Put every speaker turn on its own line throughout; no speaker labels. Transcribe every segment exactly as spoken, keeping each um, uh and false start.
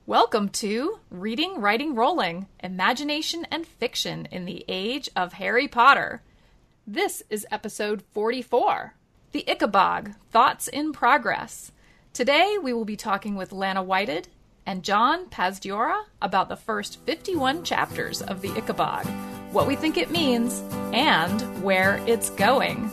Welcome to Reading, Writing, Rolling, Imagination and Fiction in the Age of Harry Potter. This is episode forty-four, The Ickabog, Thoughts in Progress. Today we will be talking with Lana Whited and John Pazdiora about the first fifty-one chapters of The Ickabog, what we think it means, and where it's going.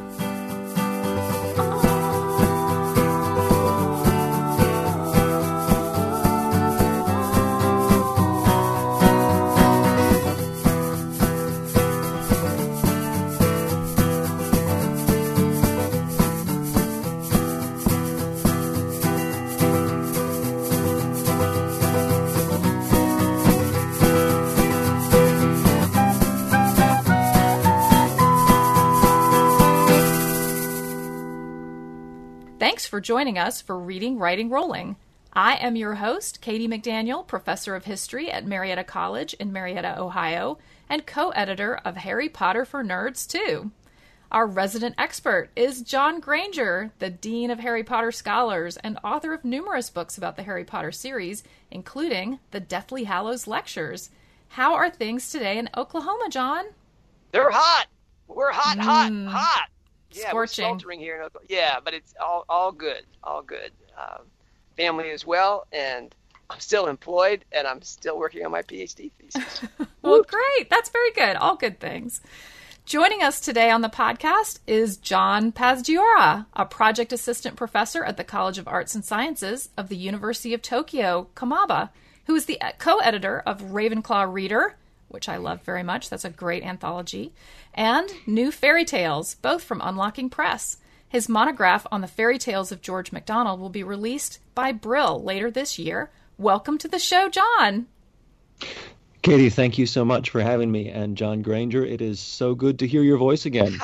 Thanks for joining us for Reading, Writing, Rolling. I am your host, Katie McDaniel, Professor of History at Marietta College in Marietta, Ohio, and co-editor of Harry Potter for Nerds, too. Our resident expert is John Granger, the Dean of Harry Potter Scholars and author of numerous books about the Harry Potter series, including the Deathly Hallows Lectures. How are things today in Oklahoma, John?
They're hot. We're hot, hot,
Mm.
hot. Yeah,
Scorching.
we're sweltering here in Oklahoma. Yeah, but it's all all good, all good. Um, family as well, and I'm still employed, and I'm still working on my PhD thesis.
Well, great. That's very good. All good things. Joining us today on the podcast is John Pazdiora, a project assistant professor at the College of Arts and Sciences of the University of Tokyo, Kamaba, who is the co-editor of Ravenclaw Reader, which I love very much. That's a great anthology. And New Fairy Tales, both from Unlocking Press. His monograph on the fairy tales of George MacDonald will be released by Brill later this year. Welcome to the show, John.
Katie, thank you so much for having me. And John Granger, it is so good to hear your voice again.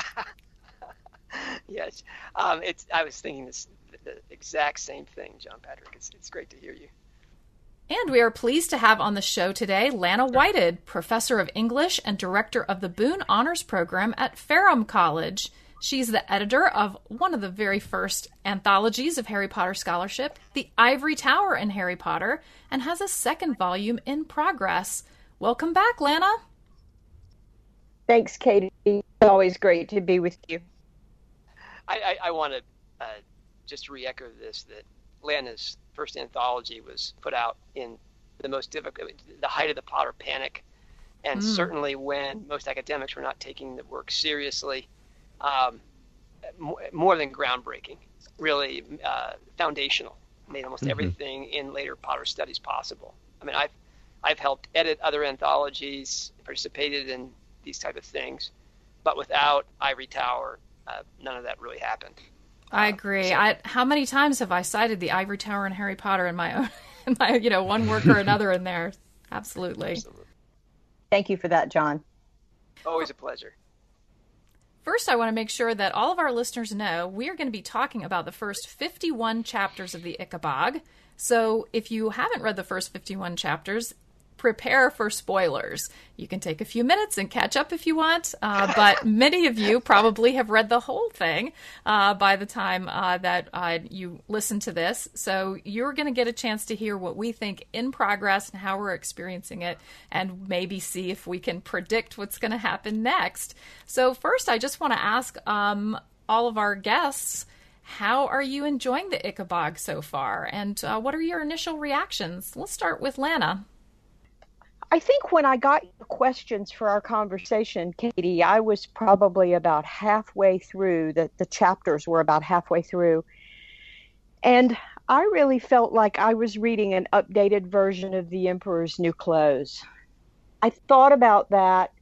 Yes, um, it's. I was thinking this, the exact same thing, John Patrick. It's, it's great to hear you.
And we are pleased to have on the show today Lana Whited, Professor of English and Director of the Boone Honors Program at Ferrum College. She's the editor of one of the very first anthologies of Harry Potter scholarship, The Ivory Tower in Harry Potter, and has a second volume in progress. Welcome back, Lana.
Thanks, Katie. It's always great to be with you.
I, I, I want to uh, just re-echo this, that Lana's first anthology was put out in the most difficult, the height of the Potter panic, and mm. certainly when most academics were not taking the work seriously. Um, more than groundbreaking, really uh, foundational, made almost mm-hmm. everything in later Potter studies possible. I mean, I've I've helped edit other anthologies, participated in these type of things, but without Ivory Tower, uh, none of that really happened.
I agree. So, I, how many times have I cited the Ivory Tower and Harry Potter in my own, in my, you know, one work or another in there? Absolutely.
Absolutely.
Thank you for that, John.
Always a pleasure.
First, I want to make sure that all of our listeners know we are going to be talking about the first fifty-one chapters of the Ickabog. So if you haven't read the first fifty-one chapters, prepare for spoilers. You can take a few minutes and catch up if you want, uh, but many of you probably have read the whole thing uh, by the time uh, that uh, you listen to this. So you're going to get a chance to hear what we think in progress and how we're experiencing it, and maybe see if we can predict what's going to happen next. So first, I just want to ask um, all of our guests, how are you enjoying the Ickabog so far? And uh, what are your initial reactions? Let's start with Lana.
I think when I got your questions for our conversation, Katie, I was probably about halfway through, the, the chapters were about halfway through. And I really felt like I was reading an updated version of The Emperor's New Clothes. I thought about that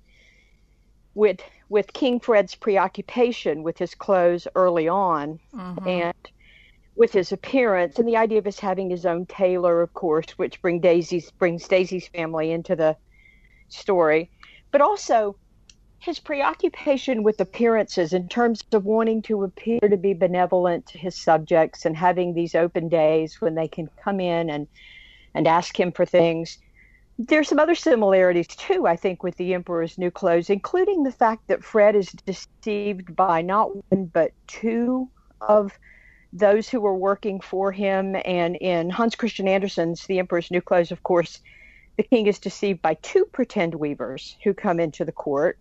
with with King Fred's preoccupation with his clothes early on, mm-hmm. and with his appearance, and the idea of his having his own tailor, of course, which bring Daisy's, brings Daisy's family into the story, but also his preoccupation with appearances in terms of wanting to appear to be benevolent to his subjects and having these open days when they can come in and, and ask him for things. There's some other similarities, too, I think, with The Emperor's New Clothes, including the fact that Fred is deceived by not one but two of those who were working for him. And in Hans Christian Andersen's The Emperor's New Clothes, of course, the king is deceived by two pretend weavers who come into the court.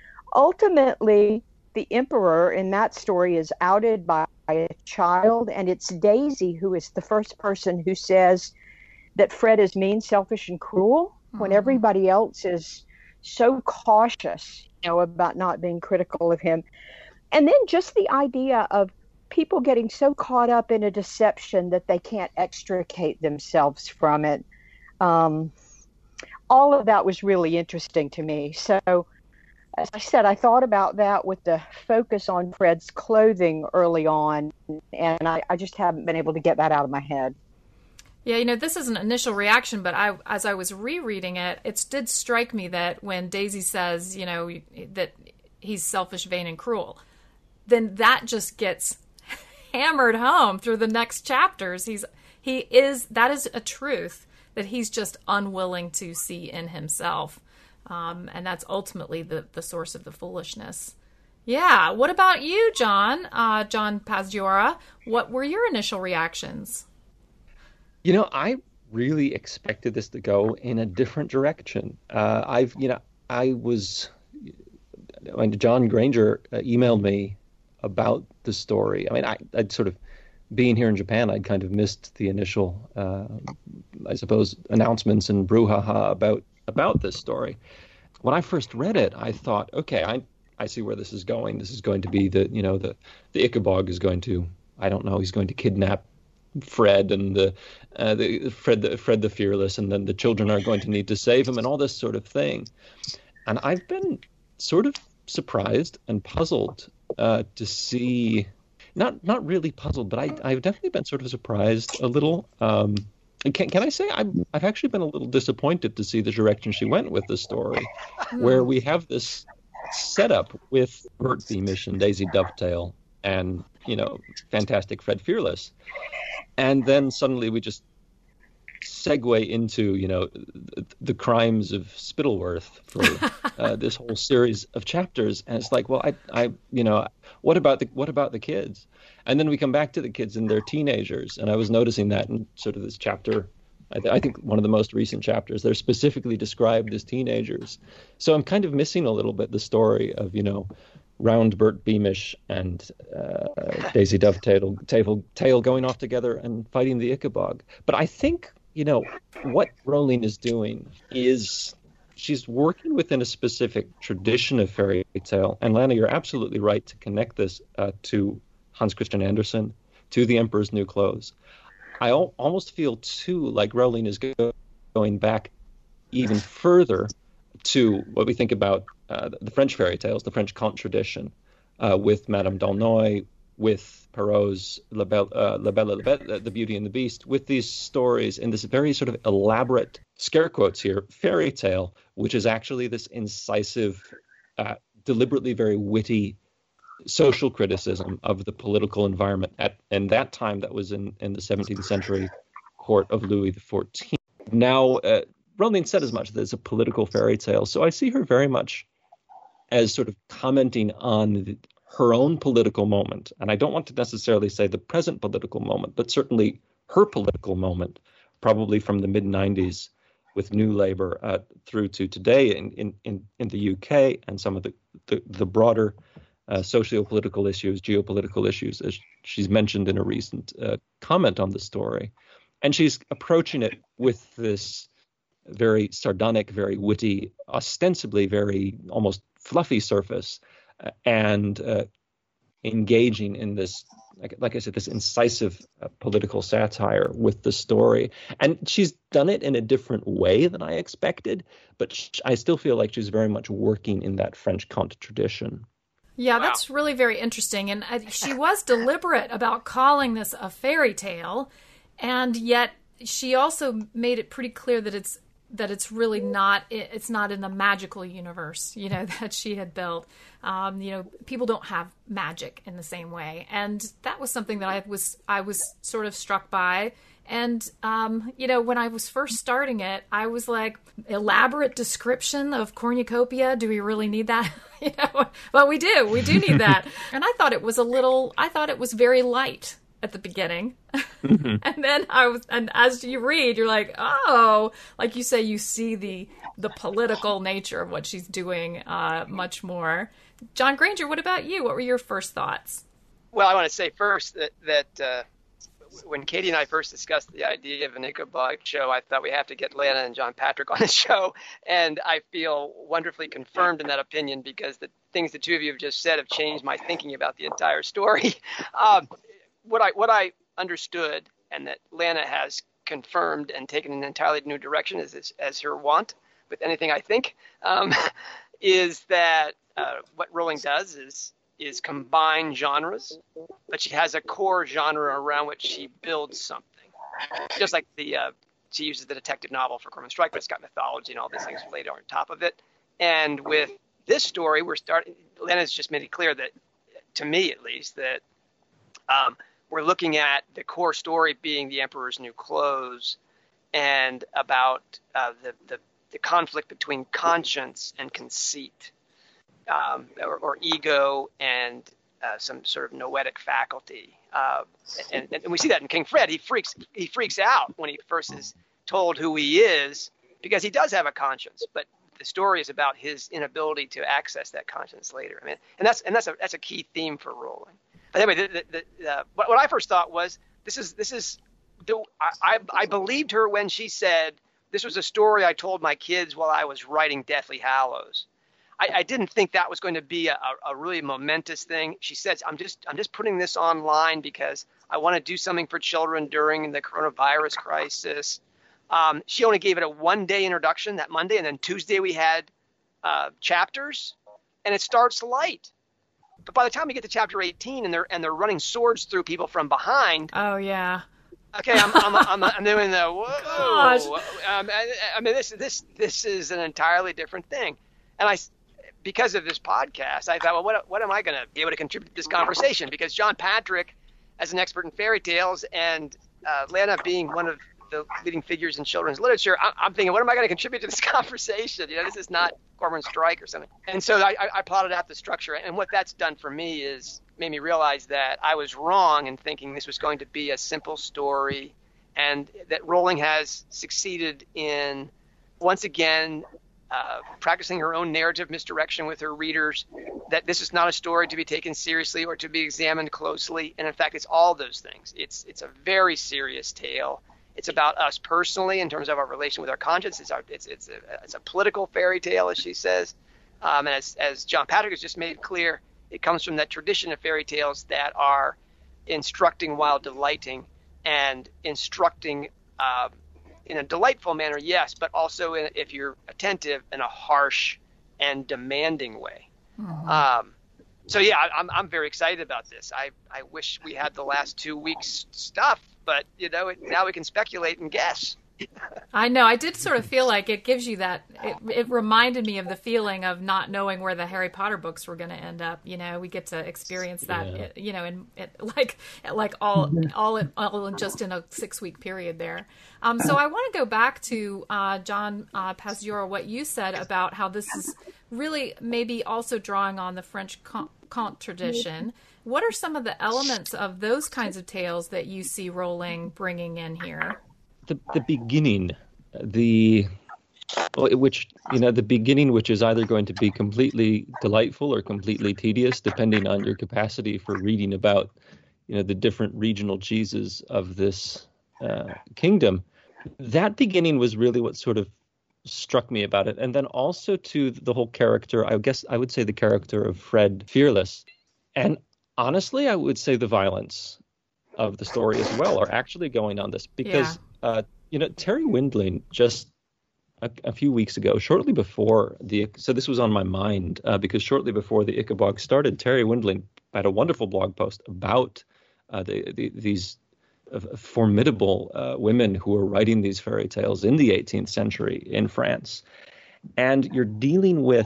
Ultimately, the emperor in that story is outed by a child, and it's Daisy who is the first person who says that Fred is mean, selfish, and cruel, mm-hmm. when everybody else is so cautious, you know, about not being critical of him. And then just the idea of people getting so caught up in a deception that they can't extricate themselves from it. Um, all of that was really interesting to me. So, as I said, I thought about that with the focus on Fred's clothing early on, and I, I just haven't been able to get that out of my head.
Yeah, you know, this is an initial reaction, but I, as I was rereading it, it did strike me that when Daisy says, you know, that he's selfish, vain, and cruel, then that just gets hammered home through the next chapters. He's he is that is a truth that he's just unwilling to see in himself, um, and that's ultimately the the source of the foolishness. Yeah. What about you, John? Uh, John Pazdziora? What were your initial reactions?
You know, I really expected this to go in a different direction. Uh, I've, you know, I was when John Granger uh, emailed me about the story. I mean, I, I'd sort of, being here in Japan, I'd kind of missed the initial, uh, I suppose, announcements and brouhaha about about this story. When I first read it, I thought, okay, I I see where this is going. This is going to be the, you know, the the Ichabod is going to, I don't know, he's going to kidnap Fred and the uh, the Fred the Fred the Fearless, and then the children are going to need to save him, and all this sort of thing. And I've been sort of surprised and puzzled uh, to see, not not really puzzled, but I I've definitely been sort of surprised a little. Um, can can I say I'm I've actually been a little disappointed to see the direction she went with the story, where we have this setup with Bert Beamish and Daisy Dovetail and, you know, fantastic Fred Fearless. And then suddenly we just segue into, you know, the, the crimes of Spittleworth for uh, this whole series of chapters. And it's like, well, I, I, you know, what about the, what about the kids? And then we come back to the kids and they're teenagers. And I was noticing that in sort of this chapter, I, th- I think one of the most recent chapters, they're specifically described as teenagers. So I'm kind of missing a little bit the story of, you know, Round Bert Beamish and uh, Daisy Dovetail tail, tail going off together and fighting the Ichabod. But I think, you know, what Rowling is doing is she's working within a specific tradition of fairy tale. And Lana, you're absolutely right to connect this uh, to Hans Christian Andersen, to The Emperor's New Clothes. I al- almost feel, too, like Rowling is go- going back even further to what we think about uh, the French fairy tales, the French conte tradition, uh, with Madame d'Aulnoy, with Perrault's La Belle, uh, La Belle, La Belle, The Beauty and the Beast, with these stories in this very sort of elaborate, scare quotes here, fairy tale, which is actually this incisive, uh, deliberately very witty social criticism of the political environment at and that time that was in, in the seventeenth century court of Louis the fourteenth. Now, uh, Rowling said as much that it's a political fairy tale, so I see her very much as sort of commenting on the, her own political moment. And I don't want to necessarily say the present political moment, but certainly her political moment, probably from the mid nineties with New Labour uh, through to today in, in, in, in the U K, and some of the, the, the broader uh, socio-political issues, geopolitical issues, as she's mentioned in a recent uh, comment on the story. And she's approaching it with this very sardonic, very witty, ostensibly very almost fluffy surface, uh, and uh, engaging in this, like, like I said, this incisive uh, political satire with the story. And she's done it in a different way than I expected, but sh- I still feel like she's very much working in that French conte tradition.
Yeah,
Wow.
that's really very interesting. And uh, she was deliberate about calling this a fairy tale, and yet she also made it pretty clear that it's that it's really not, it's not in the magical universe, you know, that she had built. Um, you know, people don't have magic in the same way. And that was something that I was, I was sort of struck by. And, um, you know, when I was first starting it, I was like, elaborate description of cornucopia. Do we really need that? you know, well, we do, we do need that. And I thought it was a little, I thought it was very light. at the beginning.
Mm-hmm.
And then I was, and as you read, you're like, oh, like you say, you see the the political nature of what she's doing uh, much more. John Granger, what about you? What were your first thoughts?
Well, I want to say first that that uh, when Katie and I first discussed the idea of an Ichabod show, I thought we have to get Lana and John Patrick on the show, and I feel wonderfully confirmed in that opinion because the things the two of you have just said have changed my thinking about the entire story. Um, what I what I understood, and that Lana has confirmed and taken an entirely new direction, as as, as her wont with anything I think, um, is that uh, what Rowling does is is combine genres, but she has a core genre around which she builds something. Just like the uh, she uses the detective novel for Cormoran Strike, but it's got mythology and all these things laid on top of it. And with this story, we're starting. Lena's just made it clear that, to me at least, that um, we're looking at the core story being the Emperor's New Clothes, and about uh, the, the the conflict between conscience and conceit. Um, or, or ego and uh, some sort of noetic faculty, uh, and, and we see that in King Fred. He freaks he freaks out when he first is told who he is, because he does have a conscience, but the story is about his inability to access that conscience later. I mean, and that's and that's a that's a key theme for Rowling. But anyway, the, the, the, uh, what, what I first thought was this is this is the, I, I I believed her when she said this was a story I told my kids while I was writing Deathly Hallows. I, I didn't think that was going to be a, a really momentous thing. She says, I'm just I'm just putting this online because I want to do something for children during the coronavirus crisis. Um, she only gave it a one-day introduction that Monday, and then Tuesday we had uh, chapters, and it starts light. But by the time we get to chapter eighteen, and they're and they're running swords through people from behind.
Oh yeah.
Okay, I'm I'm I'm, I'm doing the whoa.
Gosh.
Um, I, I mean, this this this is an entirely different thing, and I. Because of this podcast, I thought, well, what, what am I going to be able to contribute to this conversation? Because John Patrick, as an expert in fairy tales, and uh, Lana being one of the leading figures in children's literature, I, I'm thinking, what am I going to contribute to this conversation? You know, this is not Cormoran Strike or something. And so I, I plotted out the structure. And what that's done for me is made me realize that I was wrong in thinking this was going to be a simple story, and that Rowling has succeeded in, once again, Uh, practicing her own narrative misdirection with her readers, that this is not a story to be taken seriously or to be examined closely. And in fact, it's all those things. It's it's a very serious tale. It's about us personally in terms of our relation with our conscience. It's our, it's it's a, it's a political fairy tale, as she says. Um, and as, as John Patrick has just made clear, it comes from that tradition of fairy tales that are instructing while delighting, and instructing uh, in a delightful manner, yes, but also in, if you're attentive, in a harsh and demanding way. Mm-hmm. Um, so yeah, I, I'm I'm very excited about this. I, I wish we had the last two weeks stuff, but you know, it, now we can speculate and guess.
I know. I did sort of feel like it gives you that. It, it reminded me of the feeling of not knowing where the Harry Potter books were going to end up. You know, we get to experience that. Yeah. It, you know, in it, like like all all in, all in just in a six week period there. Um, so I want to go back to uh, John uh, Pazura, what you said about how this is really maybe also drawing on the French conte tradition. What are some of the elements of those kinds of tales that you see Rowling bringing in here?
The, the beginning, the which you know the beginning, which is either going to be completely delightful or completely tedious, depending on your capacity for reading about you know the different regional cheeses of this uh, kingdom. That beginning was really what sort of struck me about it, and then also to the whole character. I guess I would say the character of Fred Fearless, and honestly, I would say the violence of the story as well are actually going on this because. Yeah. Uh, you know, Terry Windling just a, a few weeks ago, shortly before the, so this was on my mind uh, because shortly before the Ichabod started, Terry Windling had a wonderful blog post about uh, the, the, these uh, formidable uh, women who were writing these fairy tales in the eighteenth century in France. And you're dealing with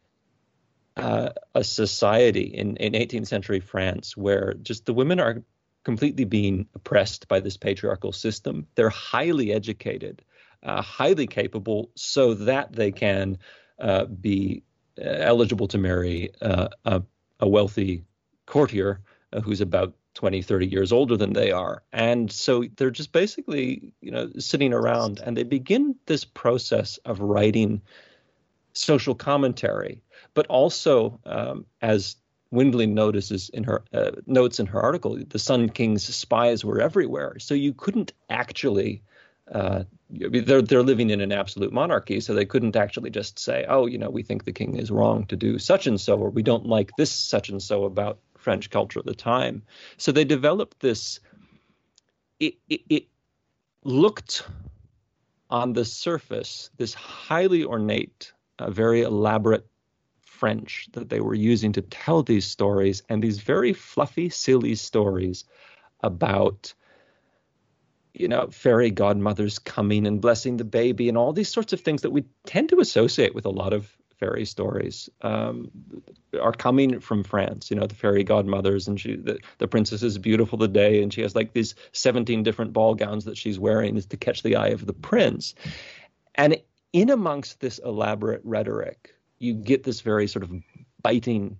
uh, a society in, in eighteenth century France where just the women are completely being oppressed by this patriarchal system. They're highly educated, uh, highly capable, so that they can uh, be uh, eligible to marry uh, a, a wealthy courtier uh, who's about twenty, thirty years older than they are. And so they're just basically, you know, sitting around, and they begin this process of writing social commentary, but also, um, as Windling notices in her uh, notes in her article, the Sun King's spies were everywhere. So you couldn't actually, uh, they're they're living in an absolute monarchy, so they couldn't actually just say, oh, you know, we think the king is wrong to do such and so, or we don't like this such and so about French culture at the time. So they developed this. It, it, it looked on the surface this highly ornate, uh, very elaborate French that they were using to tell these stories, and these very fluffy, silly stories about, you know, fairy godmothers coming and blessing the baby and all these sorts of things that we tend to associate with a lot of fairy stories um, are coming from France. You know, the fairy godmothers, and she, the, the princess is beautiful today, and she has like these seventeen different ball gowns that she's wearing is to catch the eye of the prince. And in amongst this elaborate rhetoric, you get this very sort of biting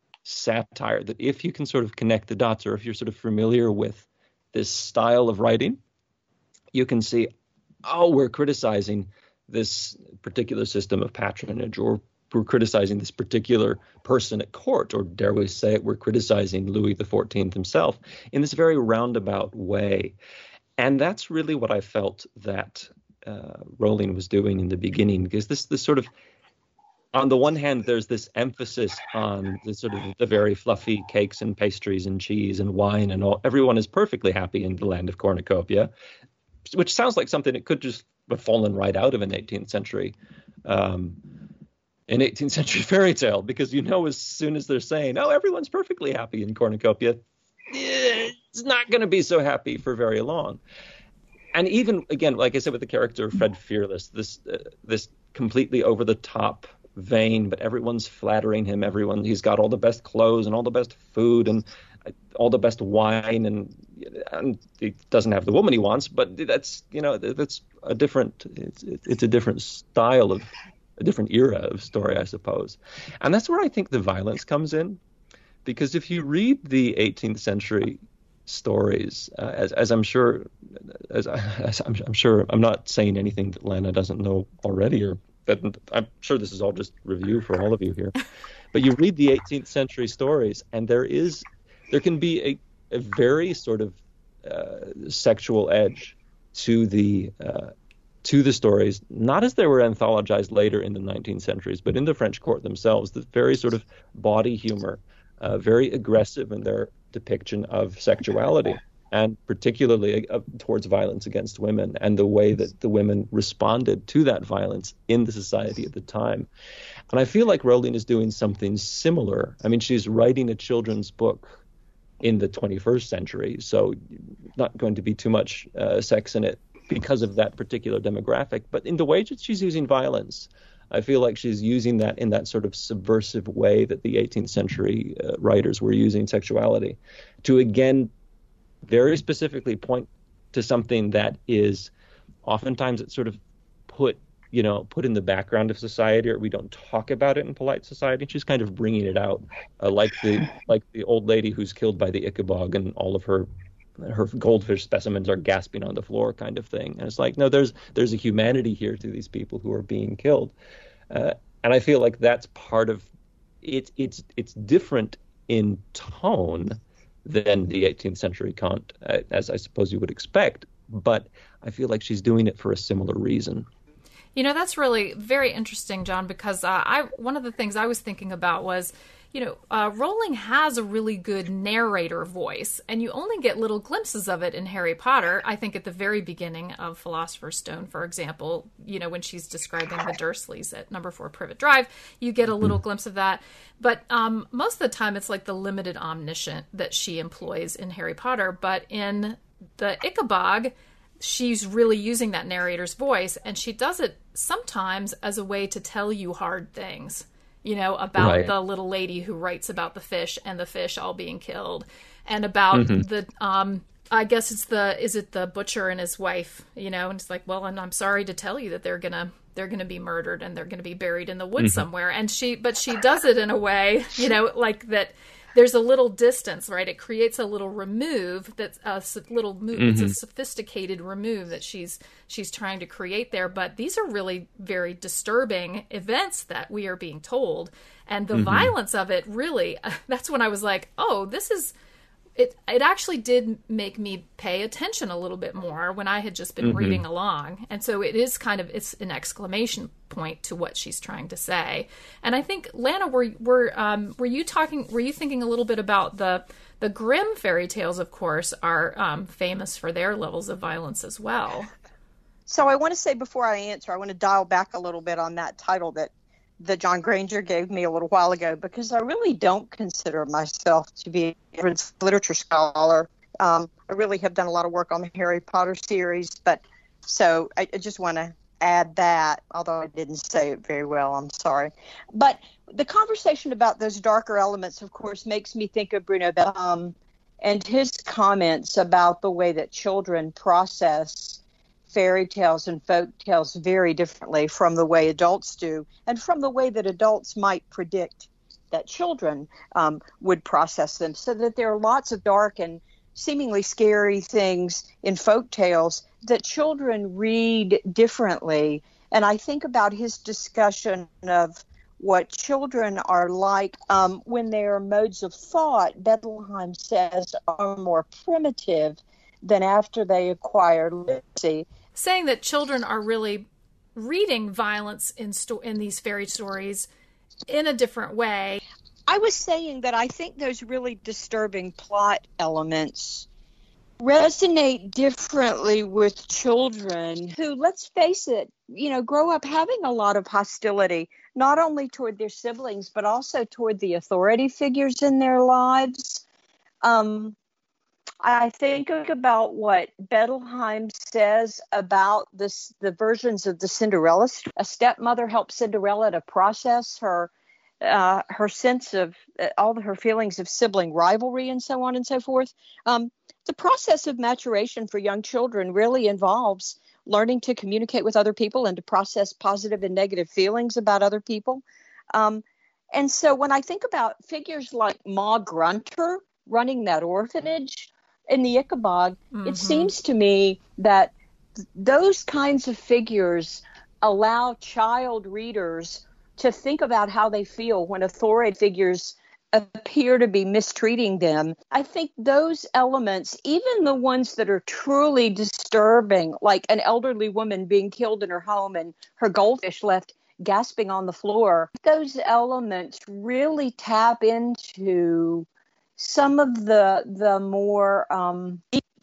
satire that if you can sort of connect the dots, or if you're sort of familiar with this style of writing, you can see, oh, we're criticizing this particular system of patronage, or we're criticizing this particular person at court, or dare we say it, we're criticizing Louis the fourteenth himself in this very roundabout way. And that's really what I felt that uh, Rowling was doing in the beginning, because this this sort of, on the one hand, there's this emphasis on the sort of the very fluffy cakes and pastries and cheese and wine and all. Everyone is perfectly happy in the land of cornucopia, which sounds like something that could just have fallen right out of an eighteenth century, um, an eighteenth century fairy tale, because you know as soon as they're saying, "Oh, everyone's perfectly happy in cornucopia," it's not going to be so happy for very long. And even again, like I said, with the character of Fred Fearless, this uh, this completely over the top, vain, but everyone's flattering him. Everyone, he's got all the best clothes and all the best food and all the best wine, and and he doesn't have the woman he wants. But that's, you know, that's a different. It's it's a different style of a different era of story, I suppose, and that's where I think the violence comes in, because if you read the eighteenth century stories, uh, as as I'm sure, as, as I'm, I'm sure, I'm not saying anything that Lana doesn't know already, or that I'm sure this is all just review for all of you here. But you read the eighteenth century stories, and there is, there can be a, a very sort of uh, sexual edge to the uh, to the stories, not as they were anthologized later in the nineteenth centuries, but in the French court themselves. The very sort of body humor, uh, very aggressive in their depiction of sexuality, and particularly uh, towards violence against women, and the way that the women responded to that violence in the society at the time. And I feel like Rowling is doing something similar. I mean, she's writing a children's book in the twenty-first century, so not going to be too much uh, sex in it because of that particular demographic. But in the way that she's using violence, I feel like she's using that in that sort of subversive way that the eighteenth century uh, writers were using sexuality, to again very specifically point to something that is oftentimes it's sort of put, you know, put in the background of society, or we don't talk about it in polite society. She's kind of bringing it out, uh, like the like the old lady who's killed by the Ichabod, and all of her her goldfish specimens are gasping on the floor, kind of thing. And it's like, no, there's there's a humanity here to these people who are being killed, uh, and I feel like that's part of it. It's it's different in tone than the eighteenth century Kant, uh, as I suppose you would expect, but I feel like she's doing it for a similar reason.
You know, that's really very interesting, John, because uh, I one of the things I was thinking about was, you know, uh, Rowling has a really good narrator voice, and you only get little glimpses of it in Harry Potter. I think at the very beginning of Philosopher's Stone, for example, you know, when she's describing the Dursleys at number four Privet Drive, you get a little mm-hmm. glimpse of that. But um, most of the time, it's like the limited omniscient that she employs in Harry Potter. But in the Ichabod, she's really using that narrator's voice, and she does it sometimes as a way to tell you hard things, you know, about right. the little lady who writes about the fish and the fish all being killed, and about mm-hmm. the, um, I guess it's the, is it the butcher and his wife, you know, and it's like, well, and I'm sorry to tell you that they're gonna, they're gonna be murdered and they're gonna be buried in the woods mm-hmm. somewhere. And she, but she does it in a way, you know, like that, there's a little distance, right? It creates a little remove that's a little move. Mm-hmm. It's a sophisticated remove that she's she's trying to create there. But these are really very disturbing events that we are being told, and the mm-hmm. violence of it really. That's when I was like, oh, this is. It it actually did make me pay attention a little bit more when I had just been mm-hmm. reading along. And so it is kind of, it's an exclamation point to what she's trying to say. And I think, Lana, were were um, were you talking, were you thinking a little bit about the, the Grimm fairy tales, of course, are um, famous for their levels of violence as well.
So I want to say before I answer, I want to dial back a little bit on that title that that John Granger gave me a little while ago, because I really don't consider myself to be a literature scholar. Um, I really have done a lot of work on the Harry Potter series, but so I, I just want to add that, although I didn't say it very well, I'm sorry. But the conversation about those darker elements, of course, makes me think of Bruno Bettelheim and his comments about the way that children process fairy tales and folk tales very differently from the way adults do, and from the way that adults might predict that children um, would process them. So that there are lots of dark and seemingly scary things in folk tales that children read differently. And I think about his discussion of what children are like um, when their modes of thought, Bettelheim says, are more primitive than after they acquire literacy.
Saying that children are really reading violence in sto- in these fairy stories in a different way.
I was saying that I think those really disturbing plot elements resonate differently with children who, let's face it, you know, grow up having a lot of hostility, not only toward their siblings, but also toward the authority figures in their lives. Um, I think about what Bettelheim says about this, the versions of the Cinderella. A stepmother helps Cinderella to process her uh, her sense of uh, all of her feelings of sibling rivalry and so on and so forth. Um, the process of maturation for young children really involves learning to communicate with other people and to process positive and negative feelings about other people. Um, and so when I think about figures like Ma Grunter running that orphanage in the Ichabod, mm-hmm. it seems to me that th- those kinds of figures allow child readers to think about how they feel when authority figures appear to be mistreating them. I think those elements, even the ones that are truly disturbing, like an elderly woman being killed in her home and her goldfish left gasping on the floor, those elements really tap into some of the the more um,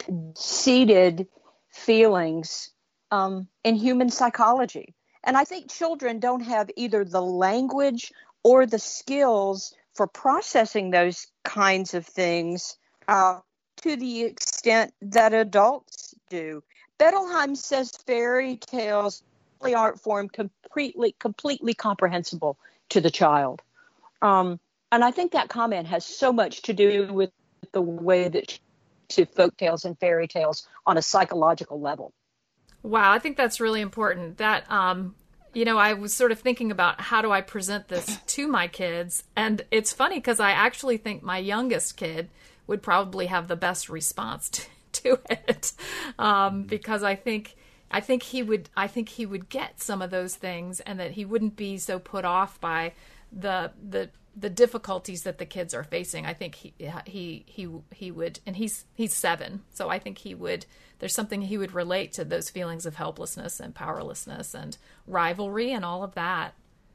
deep-seated feelings um, in human psychology. And I think children don't have either the language or the skills for processing those kinds of things uh, to the extent that adults do. Bettelheim says fairy tales really aren't for him completely, completely comprehensible to the child. Um, And I think that comment has so much to do with the way that to folk tales and fairy tales on a psychological level.
Wow, I think that's really important. That, um, you know, I was sort of thinking about how do I present this to my kids? And it's funny because I actually think my youngest kid would probably have the best response to, to it, um, because I think I think he would I think he would get some of those things, and that he wouldn't be so put off by the the. the difficulties that the kids are facing. I think he, he, he, he would, and he's, he's seven. So I think he would, there's something he would relate to, those feelings of helplessness and powerlessness and rivalry and all of that.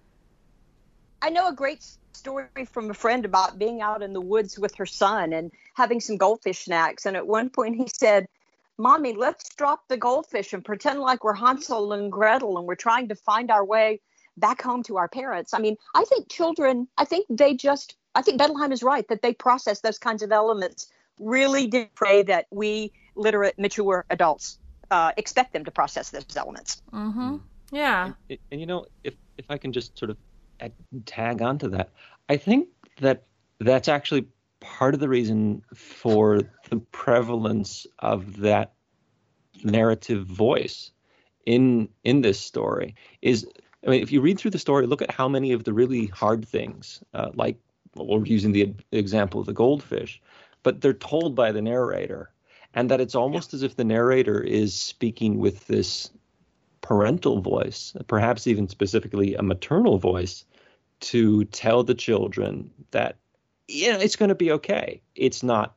I know a great story from a friend about being out in the woods with her son and having some goldfish snacks. And at one point he said, "Mommy, let's drop the goldfish and pretend like we're Hansel and Gretel and we're trying to find our way back home to our parents." I mean, I think children, I think they just, I think Bettelheim is right that they process those kinds of elements really did pray that we literate, mature adults uh, expect them to process those elements.
Mm-hmm. Yeah.
And, and, you know, if, if I can just sort of add, tag onto that, I think that that's actually part of the reason for the prevalence of that narrative voice in in this story is, I mean, if you read through the story, look at how many of the really hard things, uh, like or using the example of the goldfish, but they're told by the narrator, and that it's almost as if the narrator is speaking with this parental voice, perhaps even specifically a maternal voice, to tell the children that, you know, it's going to be okay. It's not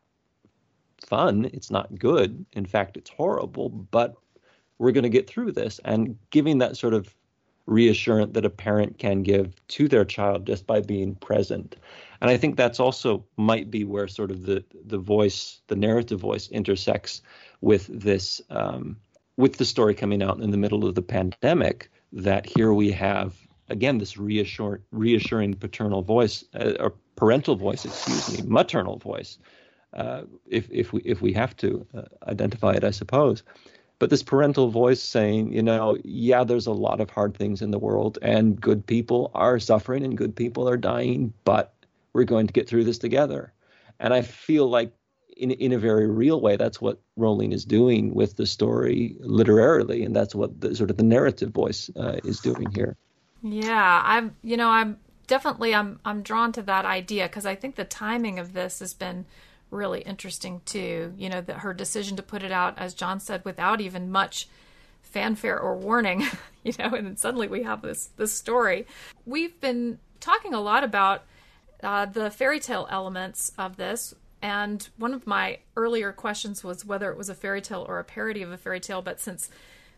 fun. It's not good. In fact, it's horrible, but we're going to get through this, and giving that sort of reassurance that a parent can give to their child just by being present. And I think that's also might be where sort of the, the voice, the narrative voice intersects with this, um, with the story coming out in the middle of the pandemic, that here we have, again, this reassure, reassuring paternal voice, uh, or parental voice, excuse me, maternal voice, uh, if, if we if we have to uh, identify it, I suppose. But this parental voice saying, you know, yeah, there's a lot of hard things in the world, and good people are suffering and good people are dying, but we're going to get through this together. And I feel like in in a very real way, that's what Rowling is doing with the story literarily, and that's what the sort of the narrative voice uh, is doing here.
Yeah, I'm, you know, I'm definitely, I'm, I'm drawn to that idea, because I think the timing of this has been really interesting too. You know, that her decision to put it out, as John said, without even much fanfare or warning, you know, and then suddenly we have this, this story. We've been talking a lot about uh, the fairy tale elements of this. And one of my earlier questions was whether it was a fairy tale or a parody of a fairy tale. But since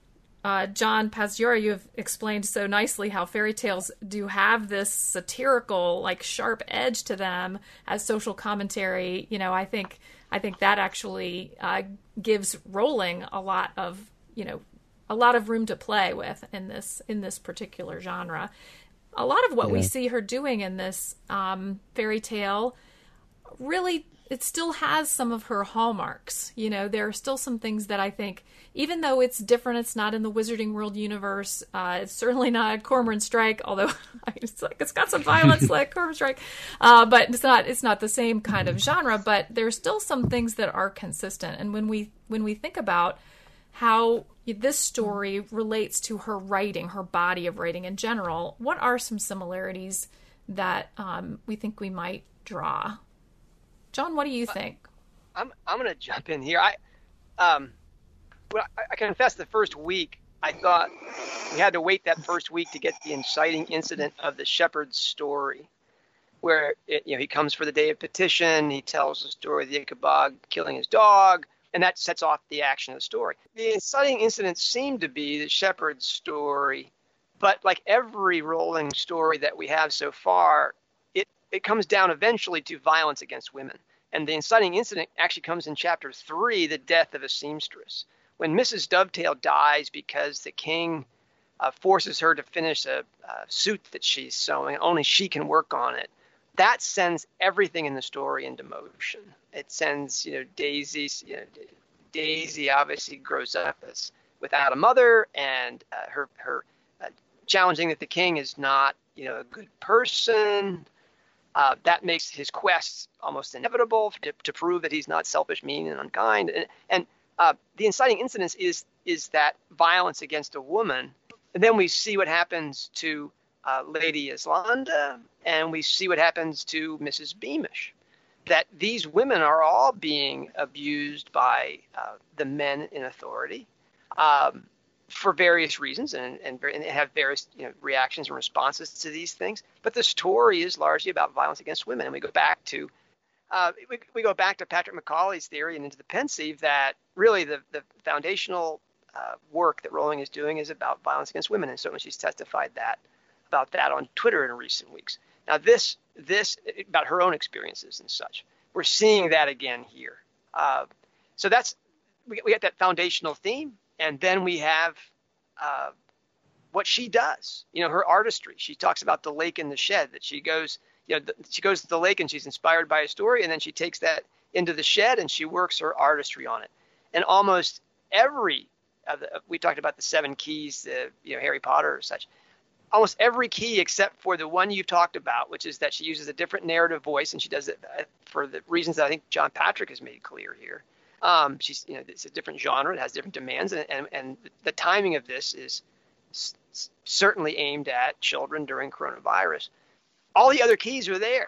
Uh, John Paziora, you have explained so nicely how fairy tales do have this satirical, like, sharp edge to them as social commentary. You know, I think I think that actually uh, gives Rowling a lot of, you know, a lot of room to play with in this in this particular genre. A lot of what yeah. we see her doing in this um, fairy tale really, it still has some of her hallmarks. You know, there are still some things that I think, even though it's different, it's not in the Wizarding World universe, uh, it's certainly not Cormoran Strike, although it's like it's got some violence like Cormoran Strike, uh, but it's not it's not the same kind of genre. But there's still some things that are consistent. And when we when we think about how this story relates to her writing, her body of writing in general, what are some similarities that um, we think we might draw? John, what do you think?
I'm I'm going to jump in here. I um, well, I, I confess the first week I thought we had to wait that first week to get the inciting incident of the shepherd's story, where it, you know he comes for the day of petition, he tells the story of the Ichabod killing his dog, and that sets off the action of the story. The inciting incident seemed to be the shepherd's story, but like every Rowling story that we have so far, it comes down eventually to violence against women. And the inciting incident actually comes in chapter three, the death of a seamstress. When Missus Dovetail dies because the king uh, forces her to finish a, a suit that she's sewing, only she can work on it, that sends everything in the story into motion. It sends, you know, Daisy, you know, Daisy obviously grows up as without a mother, and uh, her, her uh, challenging that the king is not, you know, a good person. Uh, that makes his quests almost inevitable to, to prove that he's not selfish, mean, and unkind. And, and uh, the inciting incident is is that violence against a woman. And then we see what happens to uh, Lady Islanda, and we see what happens to Missus Beamish. That these women are all being abused by uh, the men in authority um, for various reasons, and, and, and have various you know, reactions and responses to these things. But the story is largely about violence against women. And we go back to uh, we, we go back to Patrick Macaulay's theory and into the Pensieve that really the, the foundational uh, work that Rowling is doing is about violence against women. And certainly she's testified that about that on Twitter in recent weeks. Now this this about her own experiences and such. We're seeing that again here. Uh, so that's we, we got that foundational theme. And then we have uh, what she does, you know, her artistry. She talks about the lake in the shed, that she goes, you know, the, she goes to the lake and she's inspired by a story, and then she takes that into the shed and she works her artistry on it. And almost every, uh, the, we talked about the seven keys, the, you know, Harry Potter or such. Almost every key except for the one you talked about, which is that she uses a different narrative voice, and she does it for the reasons that I think John Patrick has made clear here. Um, she's, you know, it's a different genre. It has different demands. And, and, and the timing of this is s- certainly aimed at children during coronavirus. All the other keys are there.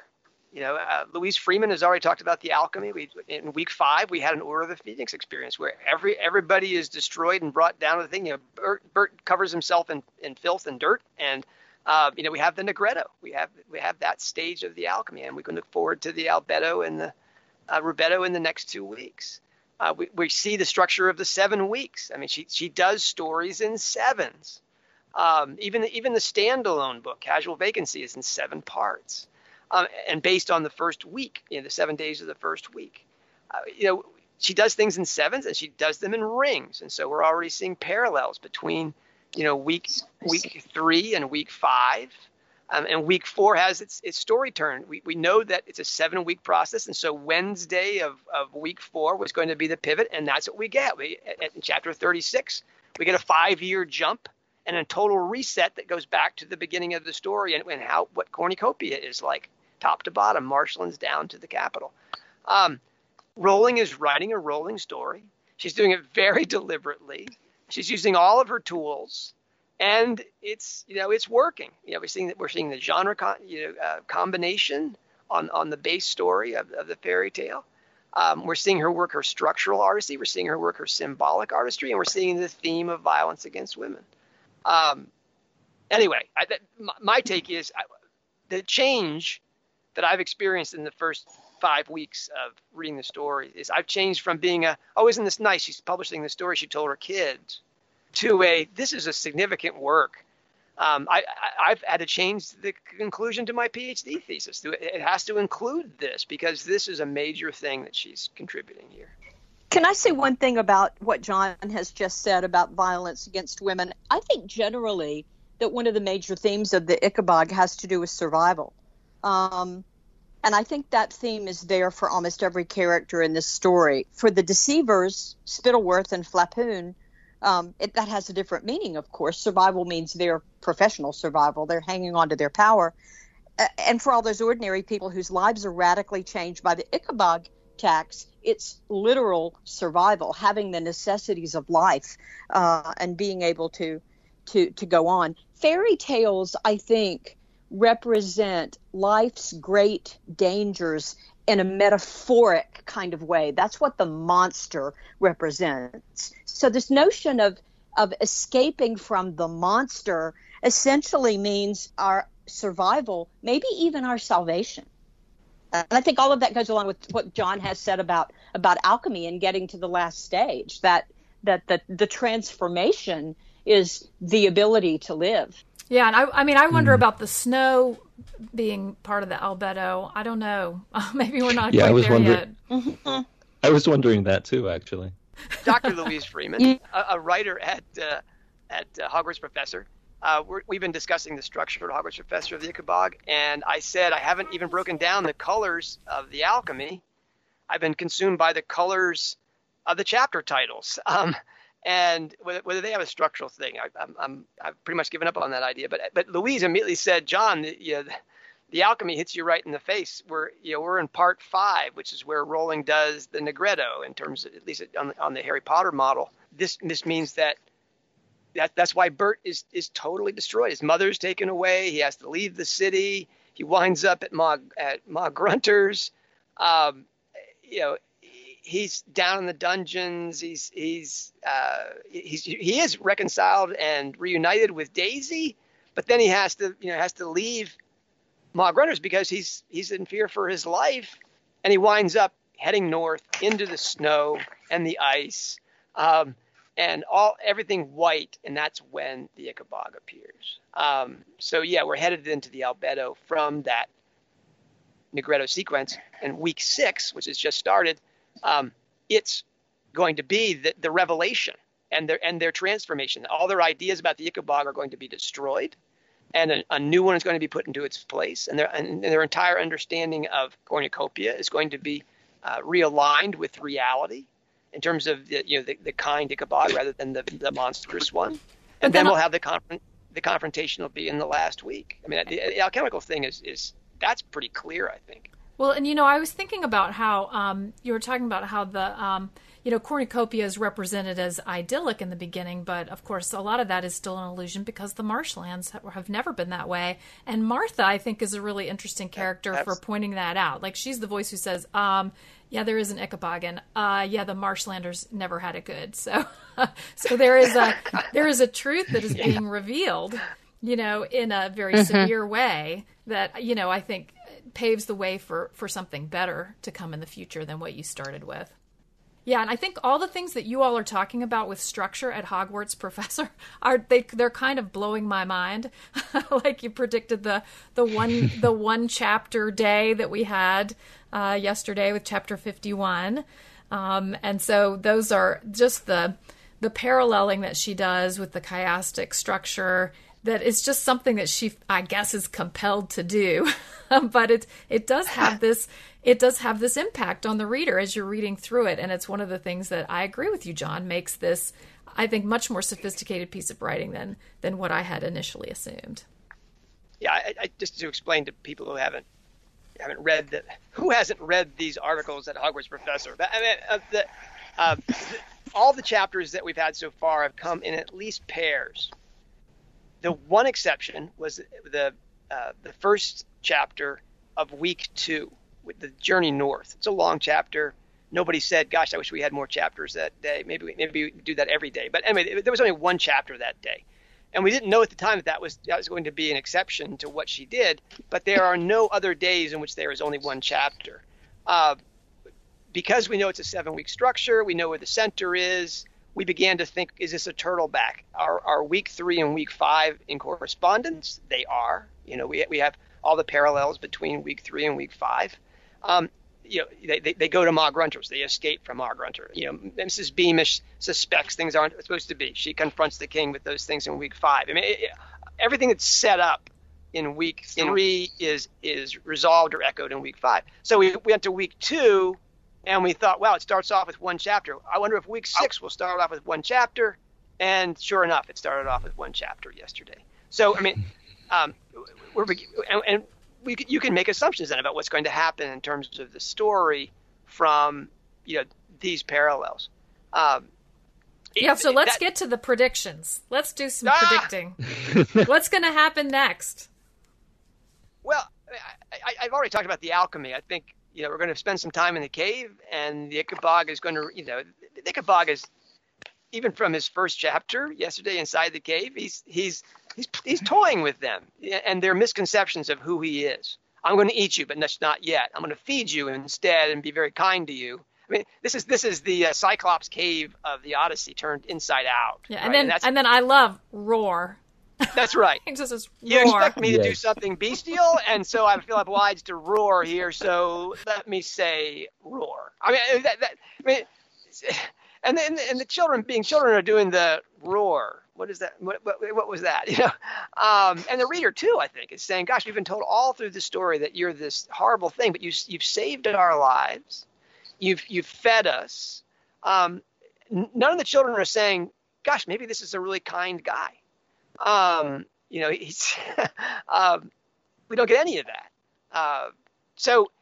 You know, uh, Louise Freeman has already talked about the alchemy. We, in week five, we had an Order of the Phoenix experience where every everybody is destroyed and brought down to the thing. You know, Bert, Bert covers himself in, in filth and dirt, and uh, you know, we have the Negretto. We have we have that stage of the alchemy, and we can look forward to the Albedo and the uh, Rubetto in the next two weeks. Uh, we we see the structure of the seven weeks. I mean, she she does stories in sevens. Um, even the, even the standalone book, Casual Vacancy, is in seven parts. Um, and based on the first week, you know, the seven days of the first week, uh, you know, she does things in sevens and she does them in rings. And so we're already seeing parallels between, you know, week week three and week five. Um, and week four has its, its story turn. We we know that it's a seven week process. And so Wednesday of, of week four was going to be the pivot. And that's what we get. We, at, in chapter thirty-six, we get a five year jump and a total reset that goes back to the beginning of the story and, and how what cornucopia is like. Top to bottom, Marshlands down to the capital. Um, Rowling is writing a Rowling story. She's doing it very deliberately. She's using all of her tools, and it's you know it's working. You know we're seeing that we're seeing the genre con, you know uh, combination on on the base story of, of the fairy tale. Um, we're seeing her work her structural artistry. We're seeing her work her symbolic artistry, and we're seeing the theme of violence against women. Um, anyway, I, that, my, my take is I, the change that I've experienced in the first five weeks of reading the story is I've changed from being a, oh, isn't this nice? She's publishing the story she told her kids, to a, this is a significant work. Um, I, I, I've had to change the conclusion to my PhD thesis. It has to include this because this is a major thing that she's contributing here.
Can I say one thing about what John has just said about violence against women? I think generally that one of the major themes of the Ichabod has to do with survival. Um, and I think that theme is there for almost every character in this story. For the deceivers, Spittleworth and Flapoon, um, it, that has a different meaning, of course. Survival means their professional survival. They're hanging on to their power. Uh, and for all those ordinary people whose lives are radically changed by the Ichabod tax, it's literal survival, having the necessities of life uh, and being able to, to, to go on. Fairy tales, I think, represent life's great dangers in a metaphoric kind of way. That's what the monster represents. So this notion of of escaping from the monster essentially means our survival, maybe even our salvation. And I think all of that goes along with what John has said about about alchemy and getting to the last stage, that that the, the transformation is the ability to live.
Yeah, and I, I mean, I wonder mm. about the snow being part of the Albedo. I don't know. Maybe we're not
yeah,
quite
I was
there
wondering,
yet.
I was wondering that too, actually.
Doctor Louise Freeman, a, a writer at uh, at uh, Hogwarts Professor. Uh, we're, we've been discussing the structure at Hogwarts Professor of the Ichabod, and I said I haven't even broken down the colors of the alchemy. I've been consumed by the colors of the chapter titles. Um, And whether, whether they have a structural thing, I, I'm, I'm, I've pretty much given up on that idea. But but Louise immediately said, John, the, you know, the, the alchemy hits you right in the face. We're you know we're in part five, which is where Rowling does the Negretto in terms of, at least on the, on the Harry Potter model. This this means that that that's why Bert is is totally destroyed. His mother's taken away. He has to leave the city. He winds up at Ma at Ma Grunter's. Um, you know. He's down in the dungeons. He's he's uh, he's he is reconciled and reunited with Daisy, but then he has to you know has to leave Ma Grunter's because he's he's in fear for his life, and he winds up heading north into the snow and the ice, um, and all everything white, and that's when the Ichabod appears. Um, so yeah, we're headed into the Albedo from that Negretto sequence, and week six, which has just started. Um, it's going to be the, the revelation and their and their transformation. All their ideas about the Ichabod are going to be destroyed, and a, a new one is going to be put into its place. And their and their entire understanding of cornucopia is going to be uh, realigned with reality in terms of the, you know the, the kind Ichabod rather than the, the monstrous one. And then, then we'll have the confront the confrontation will be in the last week. I mean, the, the alchemical thing is is that's pretty clear, I think.
Well, and you know, I was thinking about how um, you were talking about how the um, you know, cornucopia is represented as idyllic in the beginning, but of course, a lot of that is still an illusion because the marshlands have never been that way. And Martha, I think, is a really interesting character
That's...
for pointing that out. Like, she's the voice who says, um, yeah, there is an Ichabod, and uh, yeah, the marshlanders never had it good. So, so there is a there is a truth that is being revealed, you know, in a very mm-hmm. severe way that, you know, I think paves the way for, for something better to come in the future than what you started with. Yeah, and I think all the things that you all are talking about with structure at Hogwarts, Professor, are they they're kind of blowing my mind. Like you predicted the the one the one chapter day that we had uh, yesterday with chapter fifty-one. Um, and so those are just the the paralleling that she does with the chiastic structure. That is just something that she, I guess, is compelled to do. But it it does have this it does have this impact on the reader as you're reading through it. And it's one of the things that I agree with you, John, makes this, I think, much more sophisticated piece of writing than than what I had initially assumed.
Yeah, I, I, just to explain to people who haven't haven't read that, who hasn't read these articles at Hogwarts Professor? I mean, uh, the, uh, the, all the chapters that we've had so far have come in at least pairs. The one exception was the uh, the first chapter of week two with the Journey North. It's a long chapter. Nobody said, "Gosh, I wish we had more chapters that day." Maybe we, maybe we do that every day. But anyway, there was only one chapter that day, and we didn't know at the time that that was that was going to be an exception to what she did. But there are no other days in which there is only one chapter, uh, because we know it's a seven-week structure. We know where the center is. We began to think, is this a turtle back? Are, are week three and week five in correspondence? They are. You know, we we have all the parallels between week three and week five. Um, you know, they, they, they go to Ma Grunter. They escape from Ma Grunter. You know, Missus Beamish suspects things aren't supposed to be. She confronts the king with those things in week five. I mean, it, it, everything that's set up in week three is is resolved or echoed in week five. So we went to week two. And we thought, wow, it starts off with one chapter. I wonder if week six will start off with one chapter. And sure enough, it started off with one chapter yesterday. So, I mean, um, we're and, and we you can make assumptions then about what's going to happen in terms of the story from, you know, these parallels. Um,
yeah, so let's that, get to the predictions. Let's do some ah! predicting. What's going to happen next?
Well, I, I, I've already talked about the alchemy. I think, you know, we're going to spend some time in the cave, and the Ichabod is going to, you know, the Ichabod is, even from his first chapter yesterday inside the cave, he's he's he's he's toying with them and their misconceptions of who he is. I'm going to eat you, but that's not yet. I'm going to feed you instead and be very kind to you. I mean, this is this is the uh, Cyclops cave of the Odyssey turned inside out.
Yeah,
right?
and then
and, that's,
and then I love roar.
That's right.
Just as
you
roar.
expect me to do something bestial, and so I feel obliged to roar here. So let me say roar. I mean, that, that, I mean, and then and the children, being children, are doing the roar. What is that? What, what, what was that? You know, um, and the reader too, I think, is saying, "Gosh, we've been told all through the story that you're this horrible thing, but you you've saved our lives. You've you've fed us." Um, none of the children are saying, "Gosh, maybe this is a really kind guy." Um, you know, he's, um, we don't get any of that. Uh, so,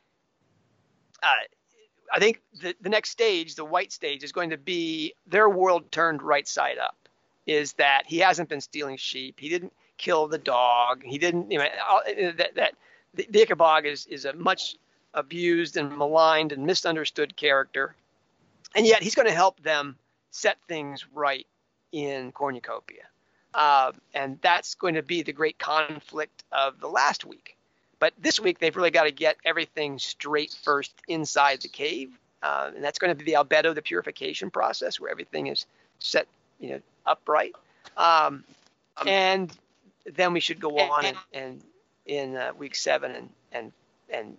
uh, I think the, the next stage, the white stage, is going to be their world turned right side up, is that he hasn't been stealing sheep. He didn't kill the dog. He didn't, you know, that, that the, the Ichabod is, is a much abused and maligned and misunderstood character. And yet he's going to help them set things right in Cornucopia. Uh, and that's going to be the great conflict of the last week. But this week, they've really got to get everything straight first inside the cave. Uh, and that's going to be the albedo, the purification process, where everything is set, you know, upright. Um, and then we should go on and, and in uh, week seven and, and, and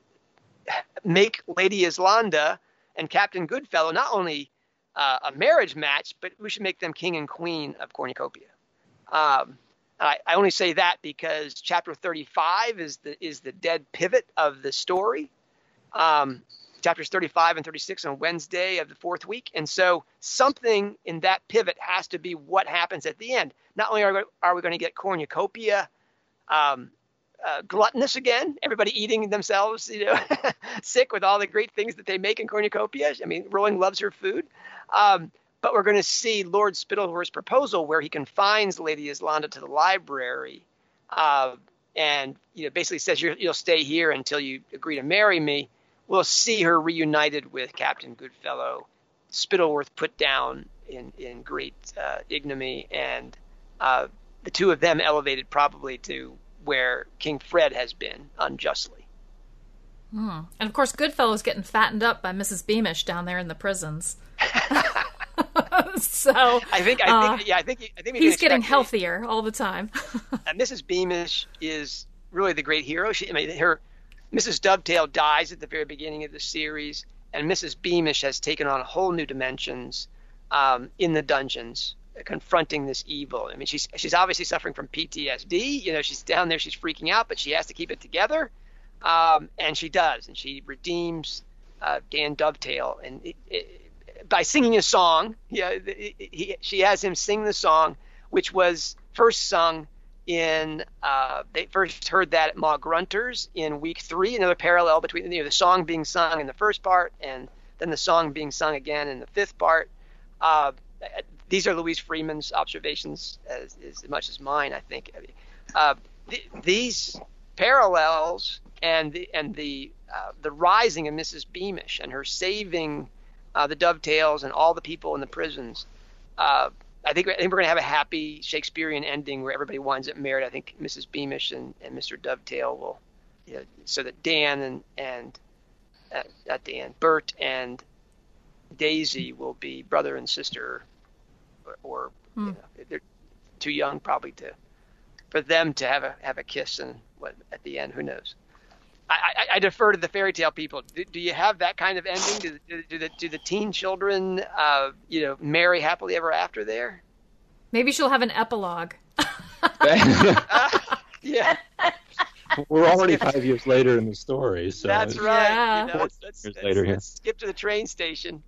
make Lady Islanda and Captain Goodfellow not only uh, a marriage match, but we should make them king and queen of Cornucopia. Um, I, I only say that because chapter thirty-five is the is the dead pivot of the story. Um, chapters thirty-five and thirty-six on Wednesday of the fourth week, and so something in that pivot has to be what happens at the end. Not only are we, are we going to get Cornucopia um, uh, gluttonous again. Everybody eating themselves, you know, sick with all the great things that they make in Cornucopia. I mean, Rowling loves her food. Um, but we're going to see Lord Spittleworth's proposal where he confines Lady Yslanda to the library uh, and, you know, basically says You're, you'll stay here until you agree to marry me. We'll see her reunited with Captain Goodfellow, Spittleworth put down in, in great uh, ignominy, and uh, the two of them elevated probably to where King Fred has been unjustly.
Hmm. And of course, Goodfellow's getting fattened up by Missus Beamish down there in the prisons. So
I think, I
uh,
think, yeah, I think, I think
he's getting healthier all the time.
And Missus Beamish is really the great hero. She, I mean, her Missus Dovetail dies at the very beginning of the series, and Missus Beamish has taken on whole new dimensions um, in the dungeons, confronting this evil. I mean, she's she's obviously suffering from P T S D. You know, she's down there, she's freaking out, but she has to keep it together, um, and she does, and she redeems uh, Dan Dovetail, and it, it, by singing a song. Yeah, it, it, he, she has him sing the song, which was first sung in. Uh, they first heard that at Ma Grunters in week three. Another parallel between, you know, the song being sung in the first part and then the song being sung again in the fifth part. Uh, These are Louise Freeman's observations as, as much as mine, I think. Uh, th- these parallels and the and the uh, the rising of Missus Beamish and her saving uh, the Dovetails and all the people in the prisons. Uh, I think I think we're going to have a happy Shakespearean ending where everybody winds up married. I think Missus Beamish and, and Mister Dovetail will, you know, so that Dan and and uh, not Dan, Bert and Daisy will be brother and sister. Or
hmm.
you know, they're too young probably to for them to have a have a kiss, and what at the end, who knows? I, I, I defer to the fairy tale people. Do, do you have that kind of ending? Do, do, do the do the teen children, uh, you know, marry happily ever after there?
Maybe she'll have an epilogue.
uh, yeah,
we're already five years later in the story, so
that's right.
Yeah.
You know, let's, let's,
years
let's,
later, yeah.
let's skip to the train station.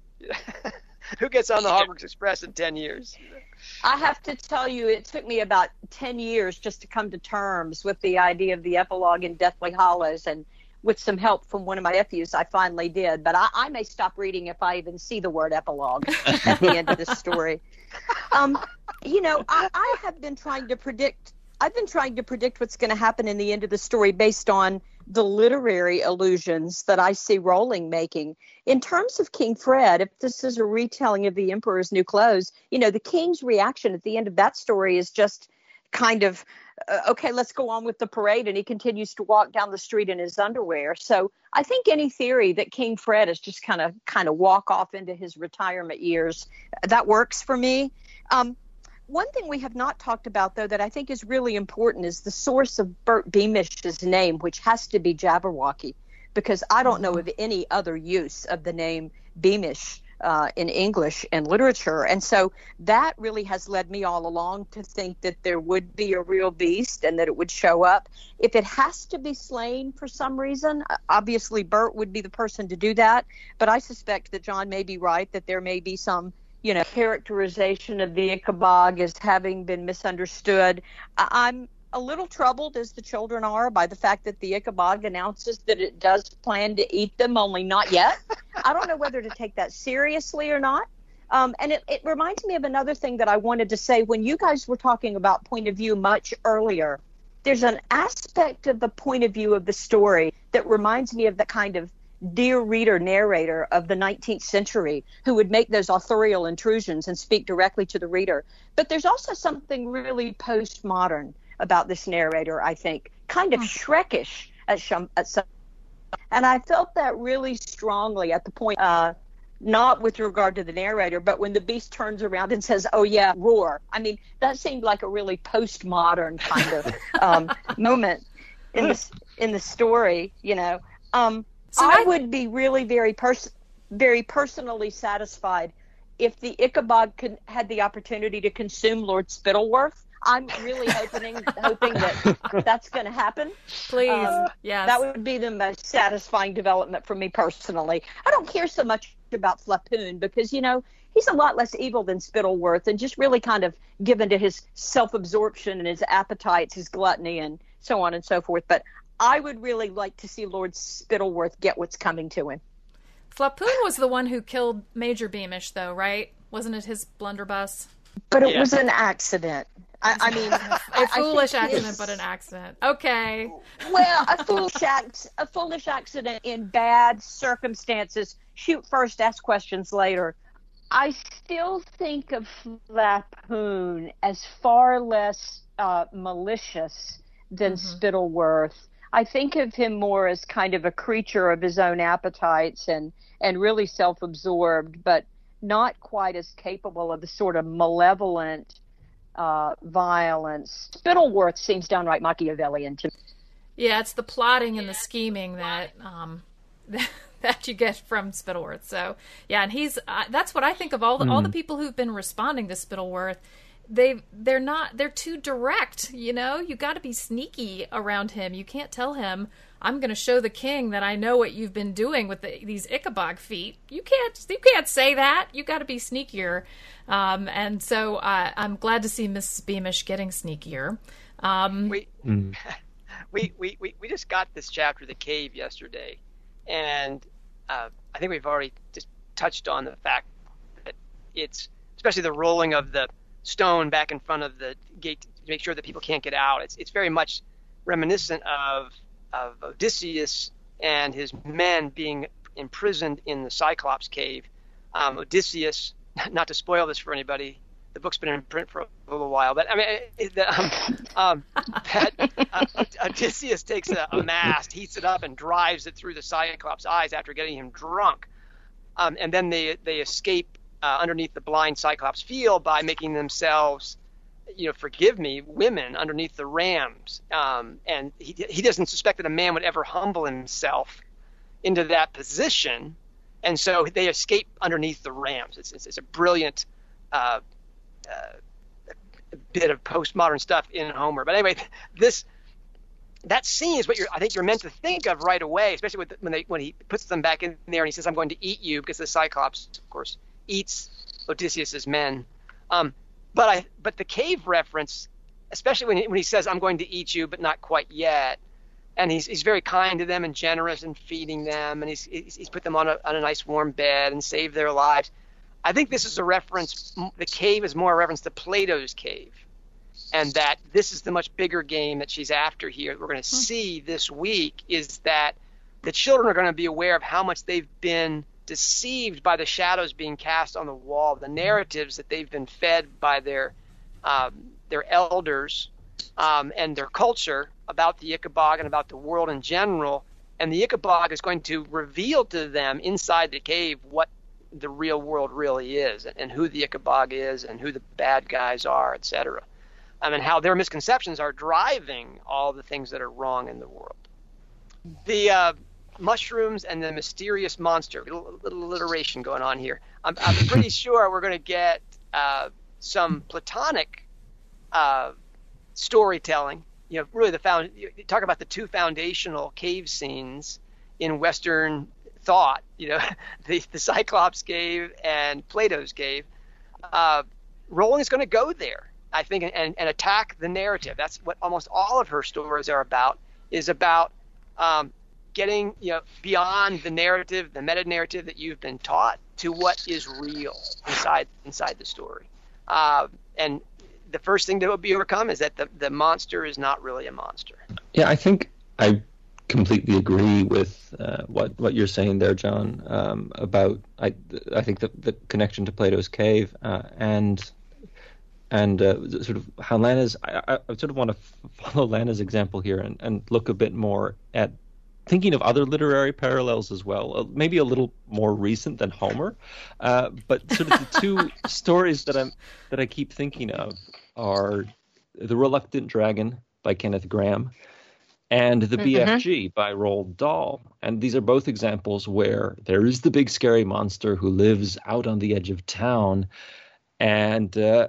Who gets on the Hogwarts Express in ten years?
I have to tell you, it took me about ten years just to come to terms with the idea of the epilogue in Deathly Hallows, and with some help from one of my nephews, I finally did. But I, I may stop reading if I even see the word epilogue at the end of the story. Um, you know, I, I have been trying to predict. I've been trying to predict what's going to happen in the end of the story based on the literary allusions that I see Rowling making. In terms of King Fred, if this is a retelling of The Emperor's New Clothes, you know, the king's reaction at the end of that story is just kind of, uh, okay, let's go on with the parade. And he continues to walk down the street in his underwear. So I think any theory that King Fred is just kind of kind of walk off into his retirement years, that works for me. Um, One thing we have not talked about, though, that I think is really important is the source of Bert Beamish's name, which has to be Jabberwocky, because I don't know of any other use of the name Beamish uh, in English and literature. And so that really has led me all along to think that there would be a real beast and that it would show up. If it has to be slain for some reason, obviously Bert would be the person to do that. But I suspect that John may be right, that there may be some you know, characterization of the Ichabod as having been misunderstood. I'm a little troubled, as the children are, by the fact that the Ichabod announces that it does plan to eat them, only not yet. I don't know whether to take that seriously or not. Um, and it, it reminds me of another thing that I wanted to say. When you guys were talking about point of view much earlier, there's an aspect of the point of view of the story that reminds me of the kind of dear reader narrator of the nineteenth century who would make those authorial intrusions and speak directly to the reader. But there's also something really postmodern about this narrator, I think, kind of Shrekish at some, at some. And I felt that really strongly at the point, uh, not with regard to the narrator, but when the beast turns around and says, oh yeah, roar. I mean, that seemed like a really postmodern kind of um, moment in the, in the story, you know. Um, So I, I would be really very pers- very personally satisfied if the Ichabod could, had the opportunity to consume Lord Spittleworth. I'm really hoping hoping that that's going to happen.
Please,
um,
yes.
That would be the most satisfying development for me personally. I don't care so much about Flapoon because, you know, he's a lot less evil than Spittleworth and just really kind of given to his self-absorption and his appetites, his gluttony, and so on and so forth. But I would really like to see Lord Spittleworth get what's coming to him.
Flapoon was the one who killed Major Beamish, though, right? Wasn't it his blunderbuss?
But it
Yeah.
was an accident. I, I mean,
A foolish accident,
his,
but an accident. Okay.
Well, a foolish act, a foolish accident in bad circumstances. Shoot first, ask questions later. I still think of Flapoon as far less uh, malicious than mm-hmm. Spittleworth. I think of him more as kind of a creature of his own appetites and, and really self-absorbed, but not quite as capable of the sort of malevolent uh, violence. Spittleworth seems downright Machiavellian to me.
Yeah, it's the plotting and the scheming that um, that you get from Spittleworth. So, yeah, and he's uh, that's what I think of all the, mm. all the people who've been responding to Spittleworth. They they're not they're too direct, you know? You got to be sneaky around him. You can't tell him, I'm going to show the king that I know what you've been doing with the, these Ichabod feet. You can't you can't say that. You got to be sneakier. Um, and so uh, I'm glad to see Missus Beamish getting sneakier. Um,
we, mm. we we we we just got this chapter, The Cave, yesterday, and uh, I think we've already just touched on the fact that it's especially the rolling of the stone back in front of the gate to make sure that people can't get out. It's it's very much reminiscent of of Odysseus and his men being imprisoned in the Cyclops cave. Um, Odysseus, not to spoil this for anybody, the book's been in print for a little while, but I mean, it, the, um, um, that, uh, Odysseus takes a, a mast, heats it up, and drives it through the Cyclops' eyes after getting him drunk. Um, and then they they escape uh, underneath the blind Cyclops field by making themselves, you know, forgive me, women underneath the rams. Um, and he he doesn't suspect that a man would ever humble himself into that position. And so they escape underneath the rams. It's it's, it's a brilliant uh, uh, bit of postmodern stuff in Homer. But anyway, this that scene is what you're I think you're meant to think of right away, especially with, when they when he puts them back in there and he says, "I'm going to eat you," because the Cyclops, of course, eats Odysseus's men. Um, But I, but the cave reference, especially when he, when he says, "I'm going to eat you, but not quite yet," and he's he's very kind to them and generous in feeding them, and he's he's, he's put them on a on a nice warm bed and saved their lives. I think this is a reference. The cave is more a reference to Plato's cave, and that this is the much bigger game that she's after here. We're going to see this week is that the children are going to be aware of how much they've been deceived by the shadows being cast on the wall, the narratives that they've been fed by their um, their elders um, and their culture about the Ichabod and about the world in general. And the Ichabod is going to reveal to them inside the cave what the real world really is, and, and who the Ichabod is, and who the bad guys are, et cetera. I mean, how their misconceptions are driving all the things that are wrong in the world. The uh, mushrooms and the mysterious monster. A little, little alliteration going on here. I'm, I'm pretty sure we're going to get uh, some Platonic uh, storytelling. You know, really the found. You talk about the two foundational cave scenes in Western thought. You know, the, the Cyclops cave and Plato's cave. Uh, Rowling is going to go there, I think, and, and attack the narrative. That's what almost all of her stories are about. Is about um, getting, you know, beyond the narrative, the meta narrative that you've been taught, to what is real inside inside the story. Uh, and the first thing that will be overcome is that the, the monster is not really a monster.
Yeah, I think I completely agree with uh, what what you're saying there, John, um, about I I think the, the connection to Plato's cave uh, and and uh, sort of how Lana's I, I sort of want to follow Lana's example here and, and look a bit more at thinking of other literary parallels as well, uh, maybe a little more recent than Homer, uh, but sort of the two stories that I'm that I keep thinking of are The Reluctant Dragon by Kenneth Graham and The mm-hmm. B F G by Roald Dahl. And these are both examples where there is the big scary monster who lives out on the edge of town, and uh,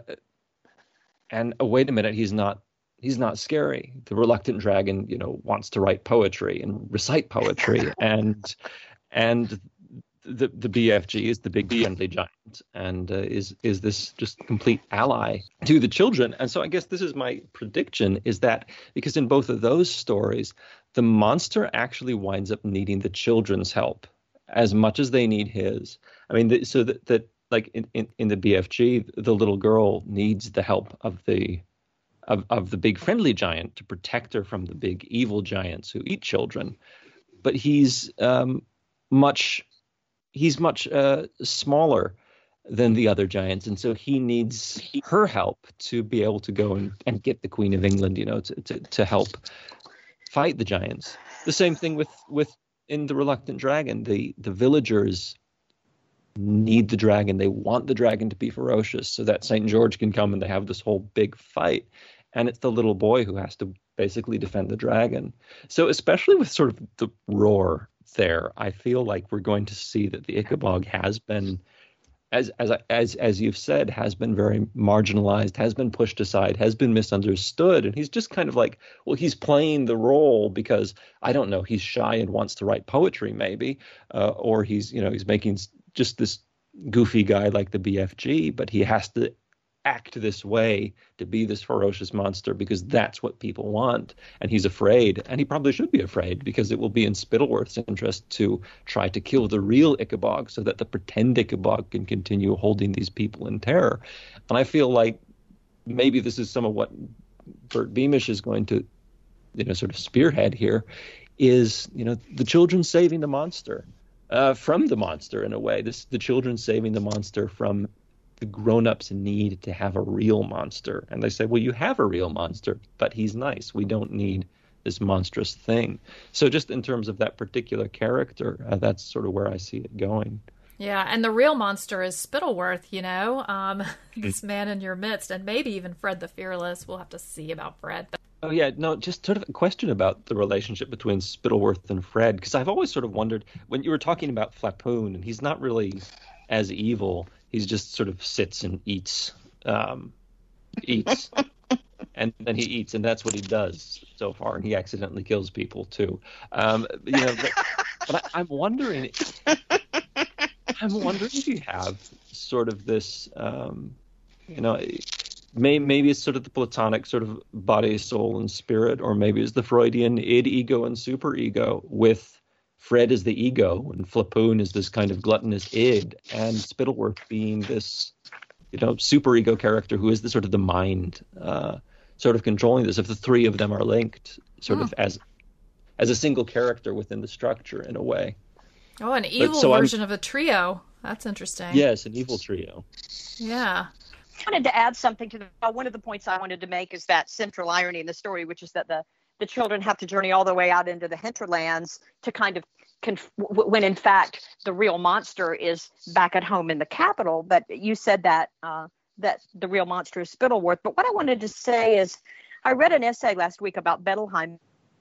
and oh, wait a minute, he's not he's not scary. The reluctant dragon, you know, wants to write poetry and recite poetry, and and the the B F G is the big friendly giant, and uh, is is this just complete ally to the children. And so I guess this is my prediction, is that because in both of those stories, the monster actually winds up needing the children's help as much as they need his. I mean, the, so that, that like in, in, in the B F G, the little girl needs the help of the of, of the big friendly giant to protect her from the big evil giants who eat children. But he's um, much he's much uh, smaller than the other giants, and so he needs her help to be able to go and, and get the Queen of England, you know, to, to to help fight the giants. The same thing with with in the Reluctant Dragon. The the villagers need the dragon. They want the dragon to be ferocious so that Saint George can come and they have this whole big fight. And it's the little boy who has to basically defend the dragon. So especially with sort of the roar there, I feel like we're going to see that the Ichabod has been, as as as as you've said, has been very marginalized, has been pushed aside, has been misunderstood, and he's just kind of like, well, he's playing the role because I don't know, he's shy and wants to write poetry, maybe, uh, or he's you know he's making just this goofy guy like the B F G, but he has to act this way to be this ferocious monster because that's what people want, and he's afraid, and he probably should be afraid because it will be in Spittleworth's interest to try to kill the real Ichabod so that the pretend Ichabod can continue holding these people in terror. And I feel like maybe this is some of what Bert Beamish is going to, you know, sort of spearhead here, is, you know, the children saving the monster uh, from the monster in a way. This the children saving the monster from the grown-ups need to have a real monster. And they say, well, you have a real monster, but he's nice. We don't need this monstrous thing. So just in terms of that particular character, uh, that's sort of where I see it going.
Yeah, and the real monster is Spittleworth, you know, um, this man in your midst, and maybe even Fred the Fearless. We'll have to see about Fred. But...
Oh, yeah, no, just sort of a question about the relationship between Spittleworth and Fred, because I've always sort of wondered, when you were talking about Flapoon, and he's not really as evil. He just sort of sits and eats, um, eats, and then he eats, and that's what he does so far. And he accidentally kills people too. Um, you know, but, but I, I'm wondering, I'm wondering if you have sort of this, um, you know, may, maybe it's sort of the Platonic sort of body, soul, and spirit, or maybe it's the Freudian id, ego, and superego with Fred is the ego, and Flapoon is this kind of gluttonous id, and Spittleworth being this, you know, superego character who is the sort of the mind, uh, sort of controlling this. If the three of them are linked, sort oh. of as as a single character within the structure, in a way.
Oh, an evil so version I'm, of a trio. That's interesting.
Yes, an evil trio.
Yeah.
I wanted to add something to the, uh, one of the points I wanted to make is that central irony in the story, which is that the the children have to journey all the way out into the hinterlands to kind of conf- when in fact the real monster is back at home in the capital. But you said that uh, that the real monster is Spittleworth. But what I wanted to say is I read an essay last week about Bettelheim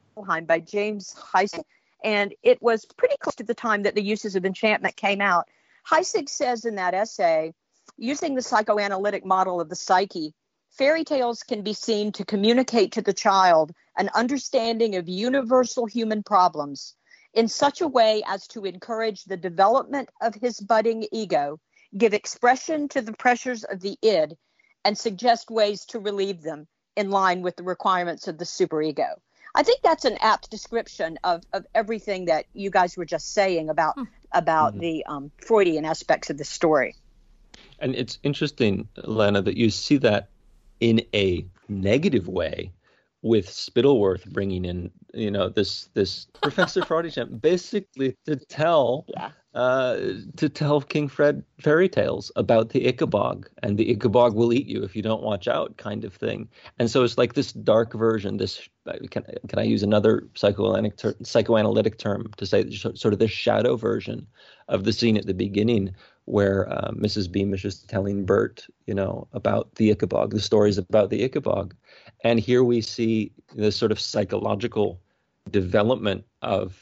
by James Heisig, and it was pretty close to the time that the Uses of Enchantment came out. Heisig says in that essay, using the psychoanalytic model of the psyche, fairy tales can be seen to communicate to the child an understanding of universal human problems in such a way as to encourage the development of his budding ego, give expression to the pressures of the id, and suggest ways to relieve them in line with the requirements of the superego. I think that's an apt description of, of everything that you guys were just saying about, hmm. about mm-hmm. the um, Freudian aspects of the story.
And it's interesting, Lana, that you see that in a negative way, with Spittleworth bringing in, you know, this this Professor Freudian basically to tell yeah. uh, to tell King Fred fairy tales about the Ichabod, and the Ichabod will eat you if you don't watch out, kind of thing. And so it's like this dark version. This can can I use another psychoanalytic ter- psychoanalytic term to say sort of this shadow version of the scene at the beginning, where uh, Missus Beamish is telling Bert, you know, about the Ichabod, the stories about the Ichabod. And here we see this sort of psychological development of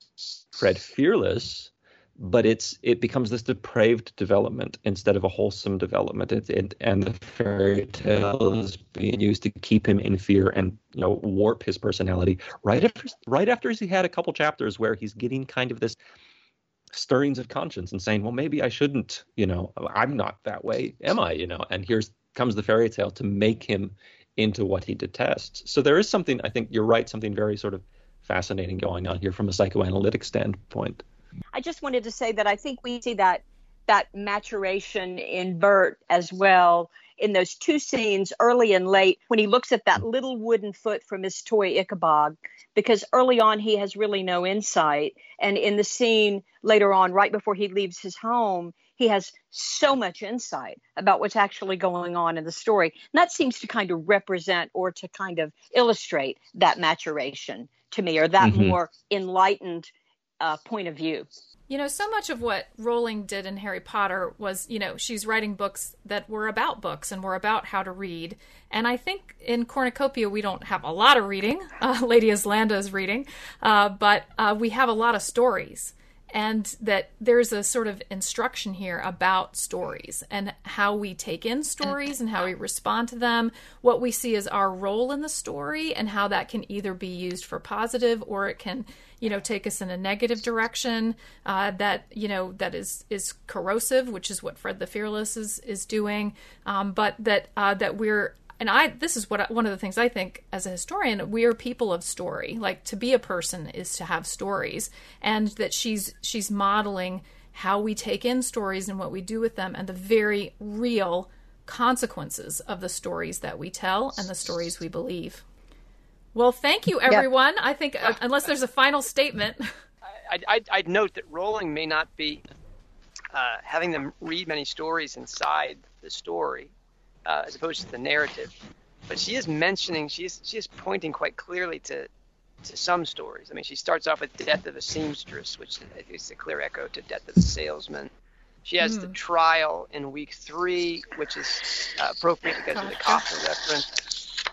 Fred Fearless, but it's it becomes this depraved development instead of a wholesome development. It, it, and the fairy tale is being used to keep him in fear and, you know, warp his personality right after right after he had a couple chapters where he's getting kind of this stirrings of conscience and saying, well, maybe I shouldn't, you know, I'm not that way, am I, you know? And here's comes the fairy tale to make him into what he detests. So there is something, I think you're right, something very sort of fascinating going on here from a psychoanalytic standpoint.
I just wanted to say that I think we see that that maturation in Bert as well in those two scenes, early and late, when he looks at that little wooden foot from his toy Ichabod, because early on he has really no insight. And in the scene later on, right before he leaves his home, he has so much insight about what's actually going on in the story. And that seems to kind of represent or to kind of illustrate that maturation to me, or that mm-hmm. more enlightened uh, point of view.
You know, so much of what Rowling did in Harry Potter was, you know, she's writing books that were about books and were about how to read. And I think in Cornucopia, we don't have a lot of reading. Uh, Lady Islanda is reading. Uh, but uh, we have a lot of stories. And that there's a sort of instruction here about stories and how we take in stories and how we respond to them, what we see as our role in the story, and how that can either be used for positive or it can, you know, take us in a negative direction uh, that, you know, that is, is corrosive, which is what Fred the Fearless is, is doing. Um, but that, uh, that we're, And I, this is what I, one of the things I think as a historian, we are people of story. Like, to be a person is to have stories, and that she's she's modeling how we take in stories and what we do with them, and the very real consequences of the stories that we tell and the stories we believe. Well, thank you, everyone. Yep. I think uh, unless there's a final statement,
I, I, I'd note that Rowling may not be uh, having them read many stories inside the story. Uh, as opposed to the narrative, but she is mentioning, she is she is pointing quite clearly to to some stories. I mean, she starts off with Death of a Seamstress, which I think is a clear echo to Death of a Salesman. She has mm. the trial in week three, which is uh, appropriate because of the Kafka reference,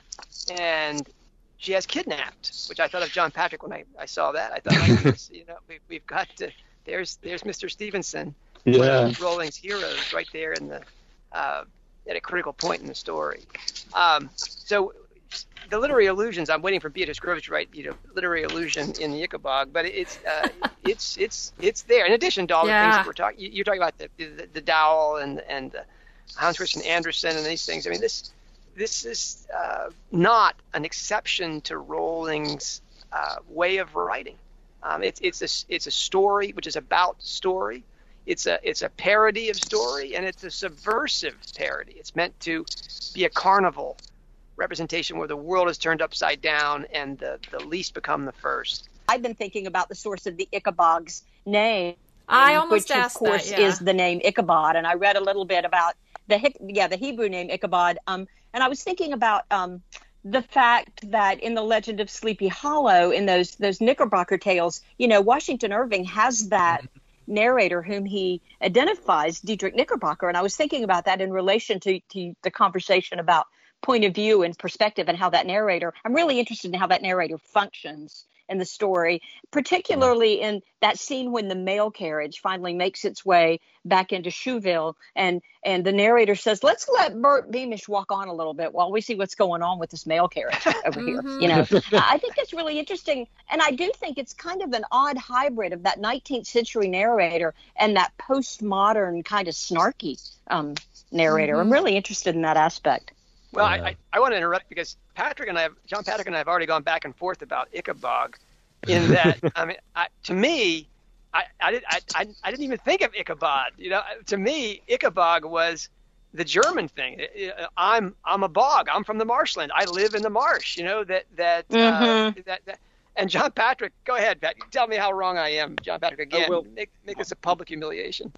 and she has Kidnapped, which I thought of John Patrick when I, I saw that. I thought, like, you know, we, we've got to, there's there's Mister Stevenson,
yeah.
one of Rowling's heroes, right there in the. Uh, at a critical point in the story. Um, so the literary allusions, I'm waiting for Beatrice Groves to write, you know, literary allusion in the Ichabod, but it's uh, it's it's it's there. In addition to all yeah. the things that we're talking, you're talking about the the, the Dowell and and uh, Hans Christian Andersen and these things. I mean, this this is uh, not an exception to Rowling's uh, way of writing. Um, it's it's a it's a story which is about story. It's a it's a parody of story, and it's a subversive parody. It's meant to be a carnival representation where the world is turned upside down and the, the least become the first.
I've been thinking about the source of the Ichabod's name.
I almost
which,
asked
of course,
that, yeah.
is the name Ichabod, and I read a little bit about the yeah the Hebrew name Ichabod. Um, and I was thinking about um the fact that in the Legend of Sleepy Hollow, in those those Knickerbocker tales, you know, Washington Irving has that narrator whom he identifies, Diedrich Knickerbocker. And I was thinking about that in relation to, to the conversation about point of view and perspective and how that narrator, I'm really interested in how that narrator functions in the story, particularly in that scene when the mail carriage finally makes its way back into Shoeville, and and the narrator says, let's let Bert Beamish walk on a little bit while we see what's going on with this mail carriage over here. You know, I think it's really interesting, and I do think it's kind of an odd hybrid of that nineteenth century narrator and that postmodern kind of snarky um, narrator. Mm-hmm. I'm really interested in that aspect.
Well, I, I, I want to interrupt because Patrick and I, have, John Patrick and I have already gone back and forth about Ichabod in that, I mean, I, to me, I, I, did, I, I, I didn't even think of Ichabod. You know, to me, Ichabod was the German thing. I'm I'm a bog. I'm from the marshland. I live in the marsh, you know, that, that, mm-hmm. uh, that, that, and John Patrick, go ahead, Pat. Tell me how wrong I am, John Patrick, again. Oh, well, make, make this a public humiliation.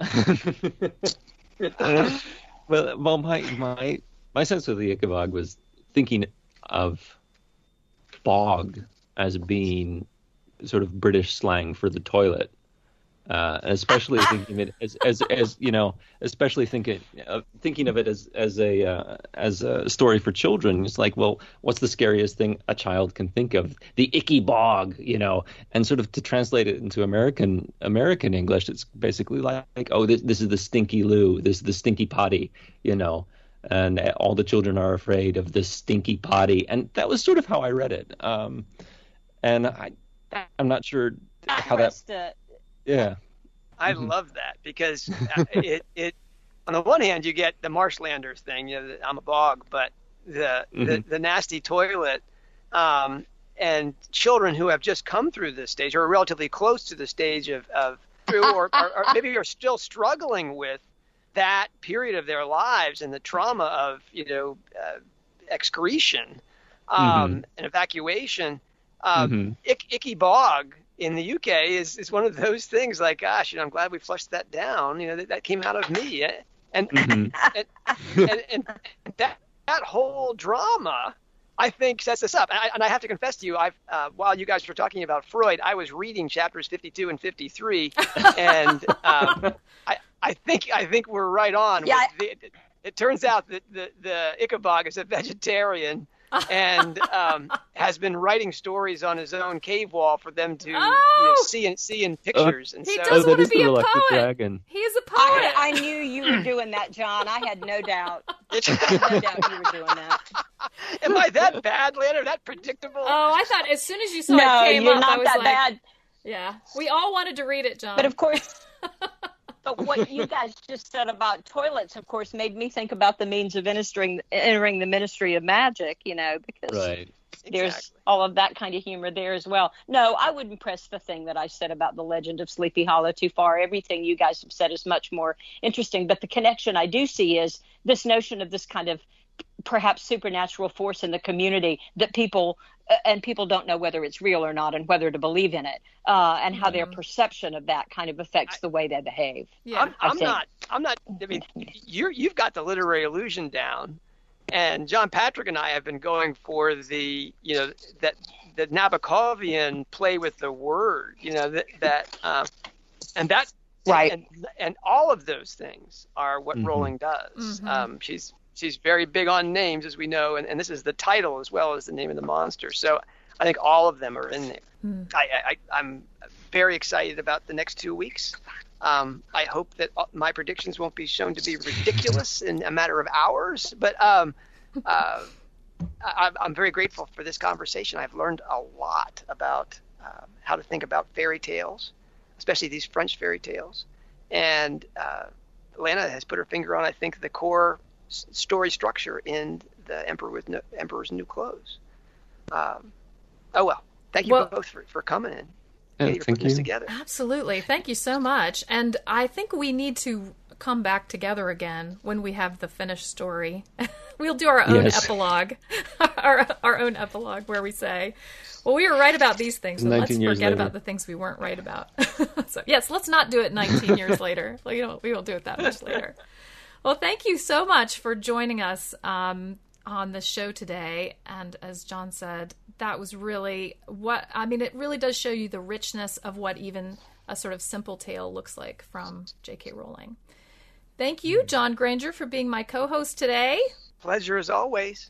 uh, well, well, my, my, My sense of the Ichabod was thinking of bog as being sort of British slang for the toilet, uh, especially thinking of it as, as, as you know, especially thinking uh, thinking of it as as a uh, as a story for children. It's like, well, what's the scariest thing a child can think of? The icky bog, you know, and sort of to translate it into American American English, it's basically like, like oh, this this is the stinky loo, this is the stinky potty, you know. And all the children are afraid of this stinky potty. And that was sort of how I read it. Um, and I, I'm not sure how that...
Uh,
yeah.
I
Mhm.
love that because uh, it, it, on the one hand, you get the marshlanders thing, you know, the, I'm a bog, but the, the,
Mhm.
the nasty toilet, um, and children who have just come through this stage or are relatively close to the stage of, of through, or, or, or maybe are still struggling with that period of their lives and the trauma of, you know, uh, excretion, um,
Mhm.
and evacuation. Um,
Mhm.
ick, icky bog in the U K is, is one of those things like, gosh, you know, I'm glad we flushed that down. You know, that, that came out of me. And,
Mhm.
and, and, and that, that whole drama, I think, sets this up. And I, and I have to confess to you, I've, uh, while you guys were talking about Freud, I was reading chapters fifty-two and fifty-three, and um, I, I think I think we're right on.
Yeah.
With the, it, it turns out that the, the Ichabod is a vegetarian and um, has been writing stories on his own cave wall for them to
Oh!
you know, see in see in pictures. and
He
so
does
Oh,
want
that
to
is
be
the
a
Reluctant
poet.
Dragon.
He's a poet.
I, I knew you were doing that, John. I had no doubt. I had no doubt you were doing that.
am I that bad, Leonard? That predictable?
Oh, I thought as soon as you saw
No,
it came
you're
up, I
not
was
that
like,
bad.
yeah, we all wanted to read it, John.
But of course, but what you guys just said about toilets, of course, made me think about the means of entering entering the ministry of magic. You know, because
Right.
there's
Exactly.
all of that kind of humor there as well. No, I wouldn't press the thing that I said about the legend of Sleepy Hollow too far. Everything you guys have said is much more interesting. But the connection I do see is this notion of this kind of perhaps supernatural force in the community that people uh, and people don't know whether it's real or not and whether to believe in it, uh, and how their perception of that kind of affects the way they behave.
yeah.
I'm, I'm
think.
not. I'm not. I mean, you're you've got the literary illusion down, and John Patrick and I have been going for the you know that the Nabokovian play with the word. You know that that um, and that
Right.
and and all of those things are what
Mhm.
Rowling does.
Mhm.
Um, she's she's very big on names, as we know, and, and this is the title as well as the name of the monster. So I think all of them are in there.
Mm.
I, I, I'm very excited about the next two weeks. Um, I hope that my predictions won't be shown to be ridiculous in a matter of hours, but um, uh, I, I'm very grateful for this conversation. I've learned a lot about uh, how to think about fairy tales, especially these French fairy tales. And uh, Lana has put her finger on, I think, the core s- story structure in the Emperor with no, Emperor's New Clothes. Um, oh, well, thank you
Well-
both for, for coming in.
Yeah,
Katie, for
thank
putting this
you.
together.
Absolutely. Thank you so much. And I think we need to come back together again when we have the finished story. We'll do our own
Yes.
epilogue, our, our own epilogue where we say, well, we were right about these things, but let's
nineteen years
forget
later.
about the things we weren't right about. So, yes, let's not do it nineteen years later. We don't, we won't do it that much later. Well, thank you so much for joining us um, on the show today. And as John said, that was really what, I mean, it really does show you the richness of what even a sort of simple tale looks like from J K. Rowling. Thank you, John Granger, for being my co-host today.
Pleasure as always.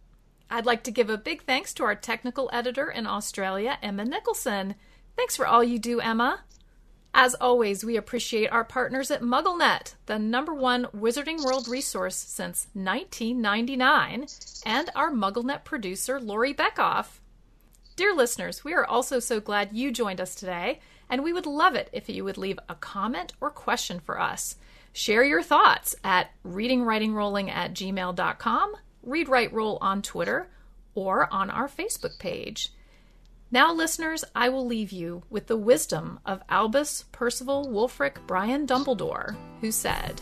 I'd like to give a big thanks to our technical editor in Australia, Emma Nicholson. Thanks for all you do, Emma. As always, we appreciate our partners at MuggleNet, the number one Wizarding World resource since nineteen ninety-nine, and our MuggleNet producer, Lori Beckoff. Dear listeners, we are also so glad you joined us today, and we would love it if you would leave a comment or question for us. Share your thoughts at readingwritingrolling at gmail dot com, readwriteroll on Twitter, or on our Facebook page. Now, listeners, I will leave you with the wisdom of Albus Percival Wulfric Brian Dumbledore, who said,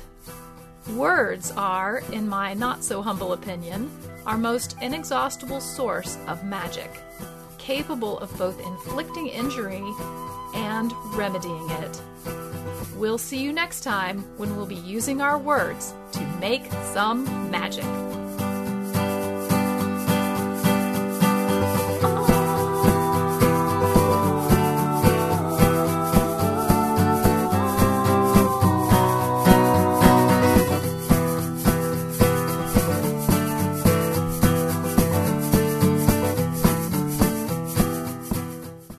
"Words are, in my not-so-humble opinion, our most inexhaustible source of magic, capable of both inflicting injury and remedying it." We'll see you next time when we'll be using our words to make some magic.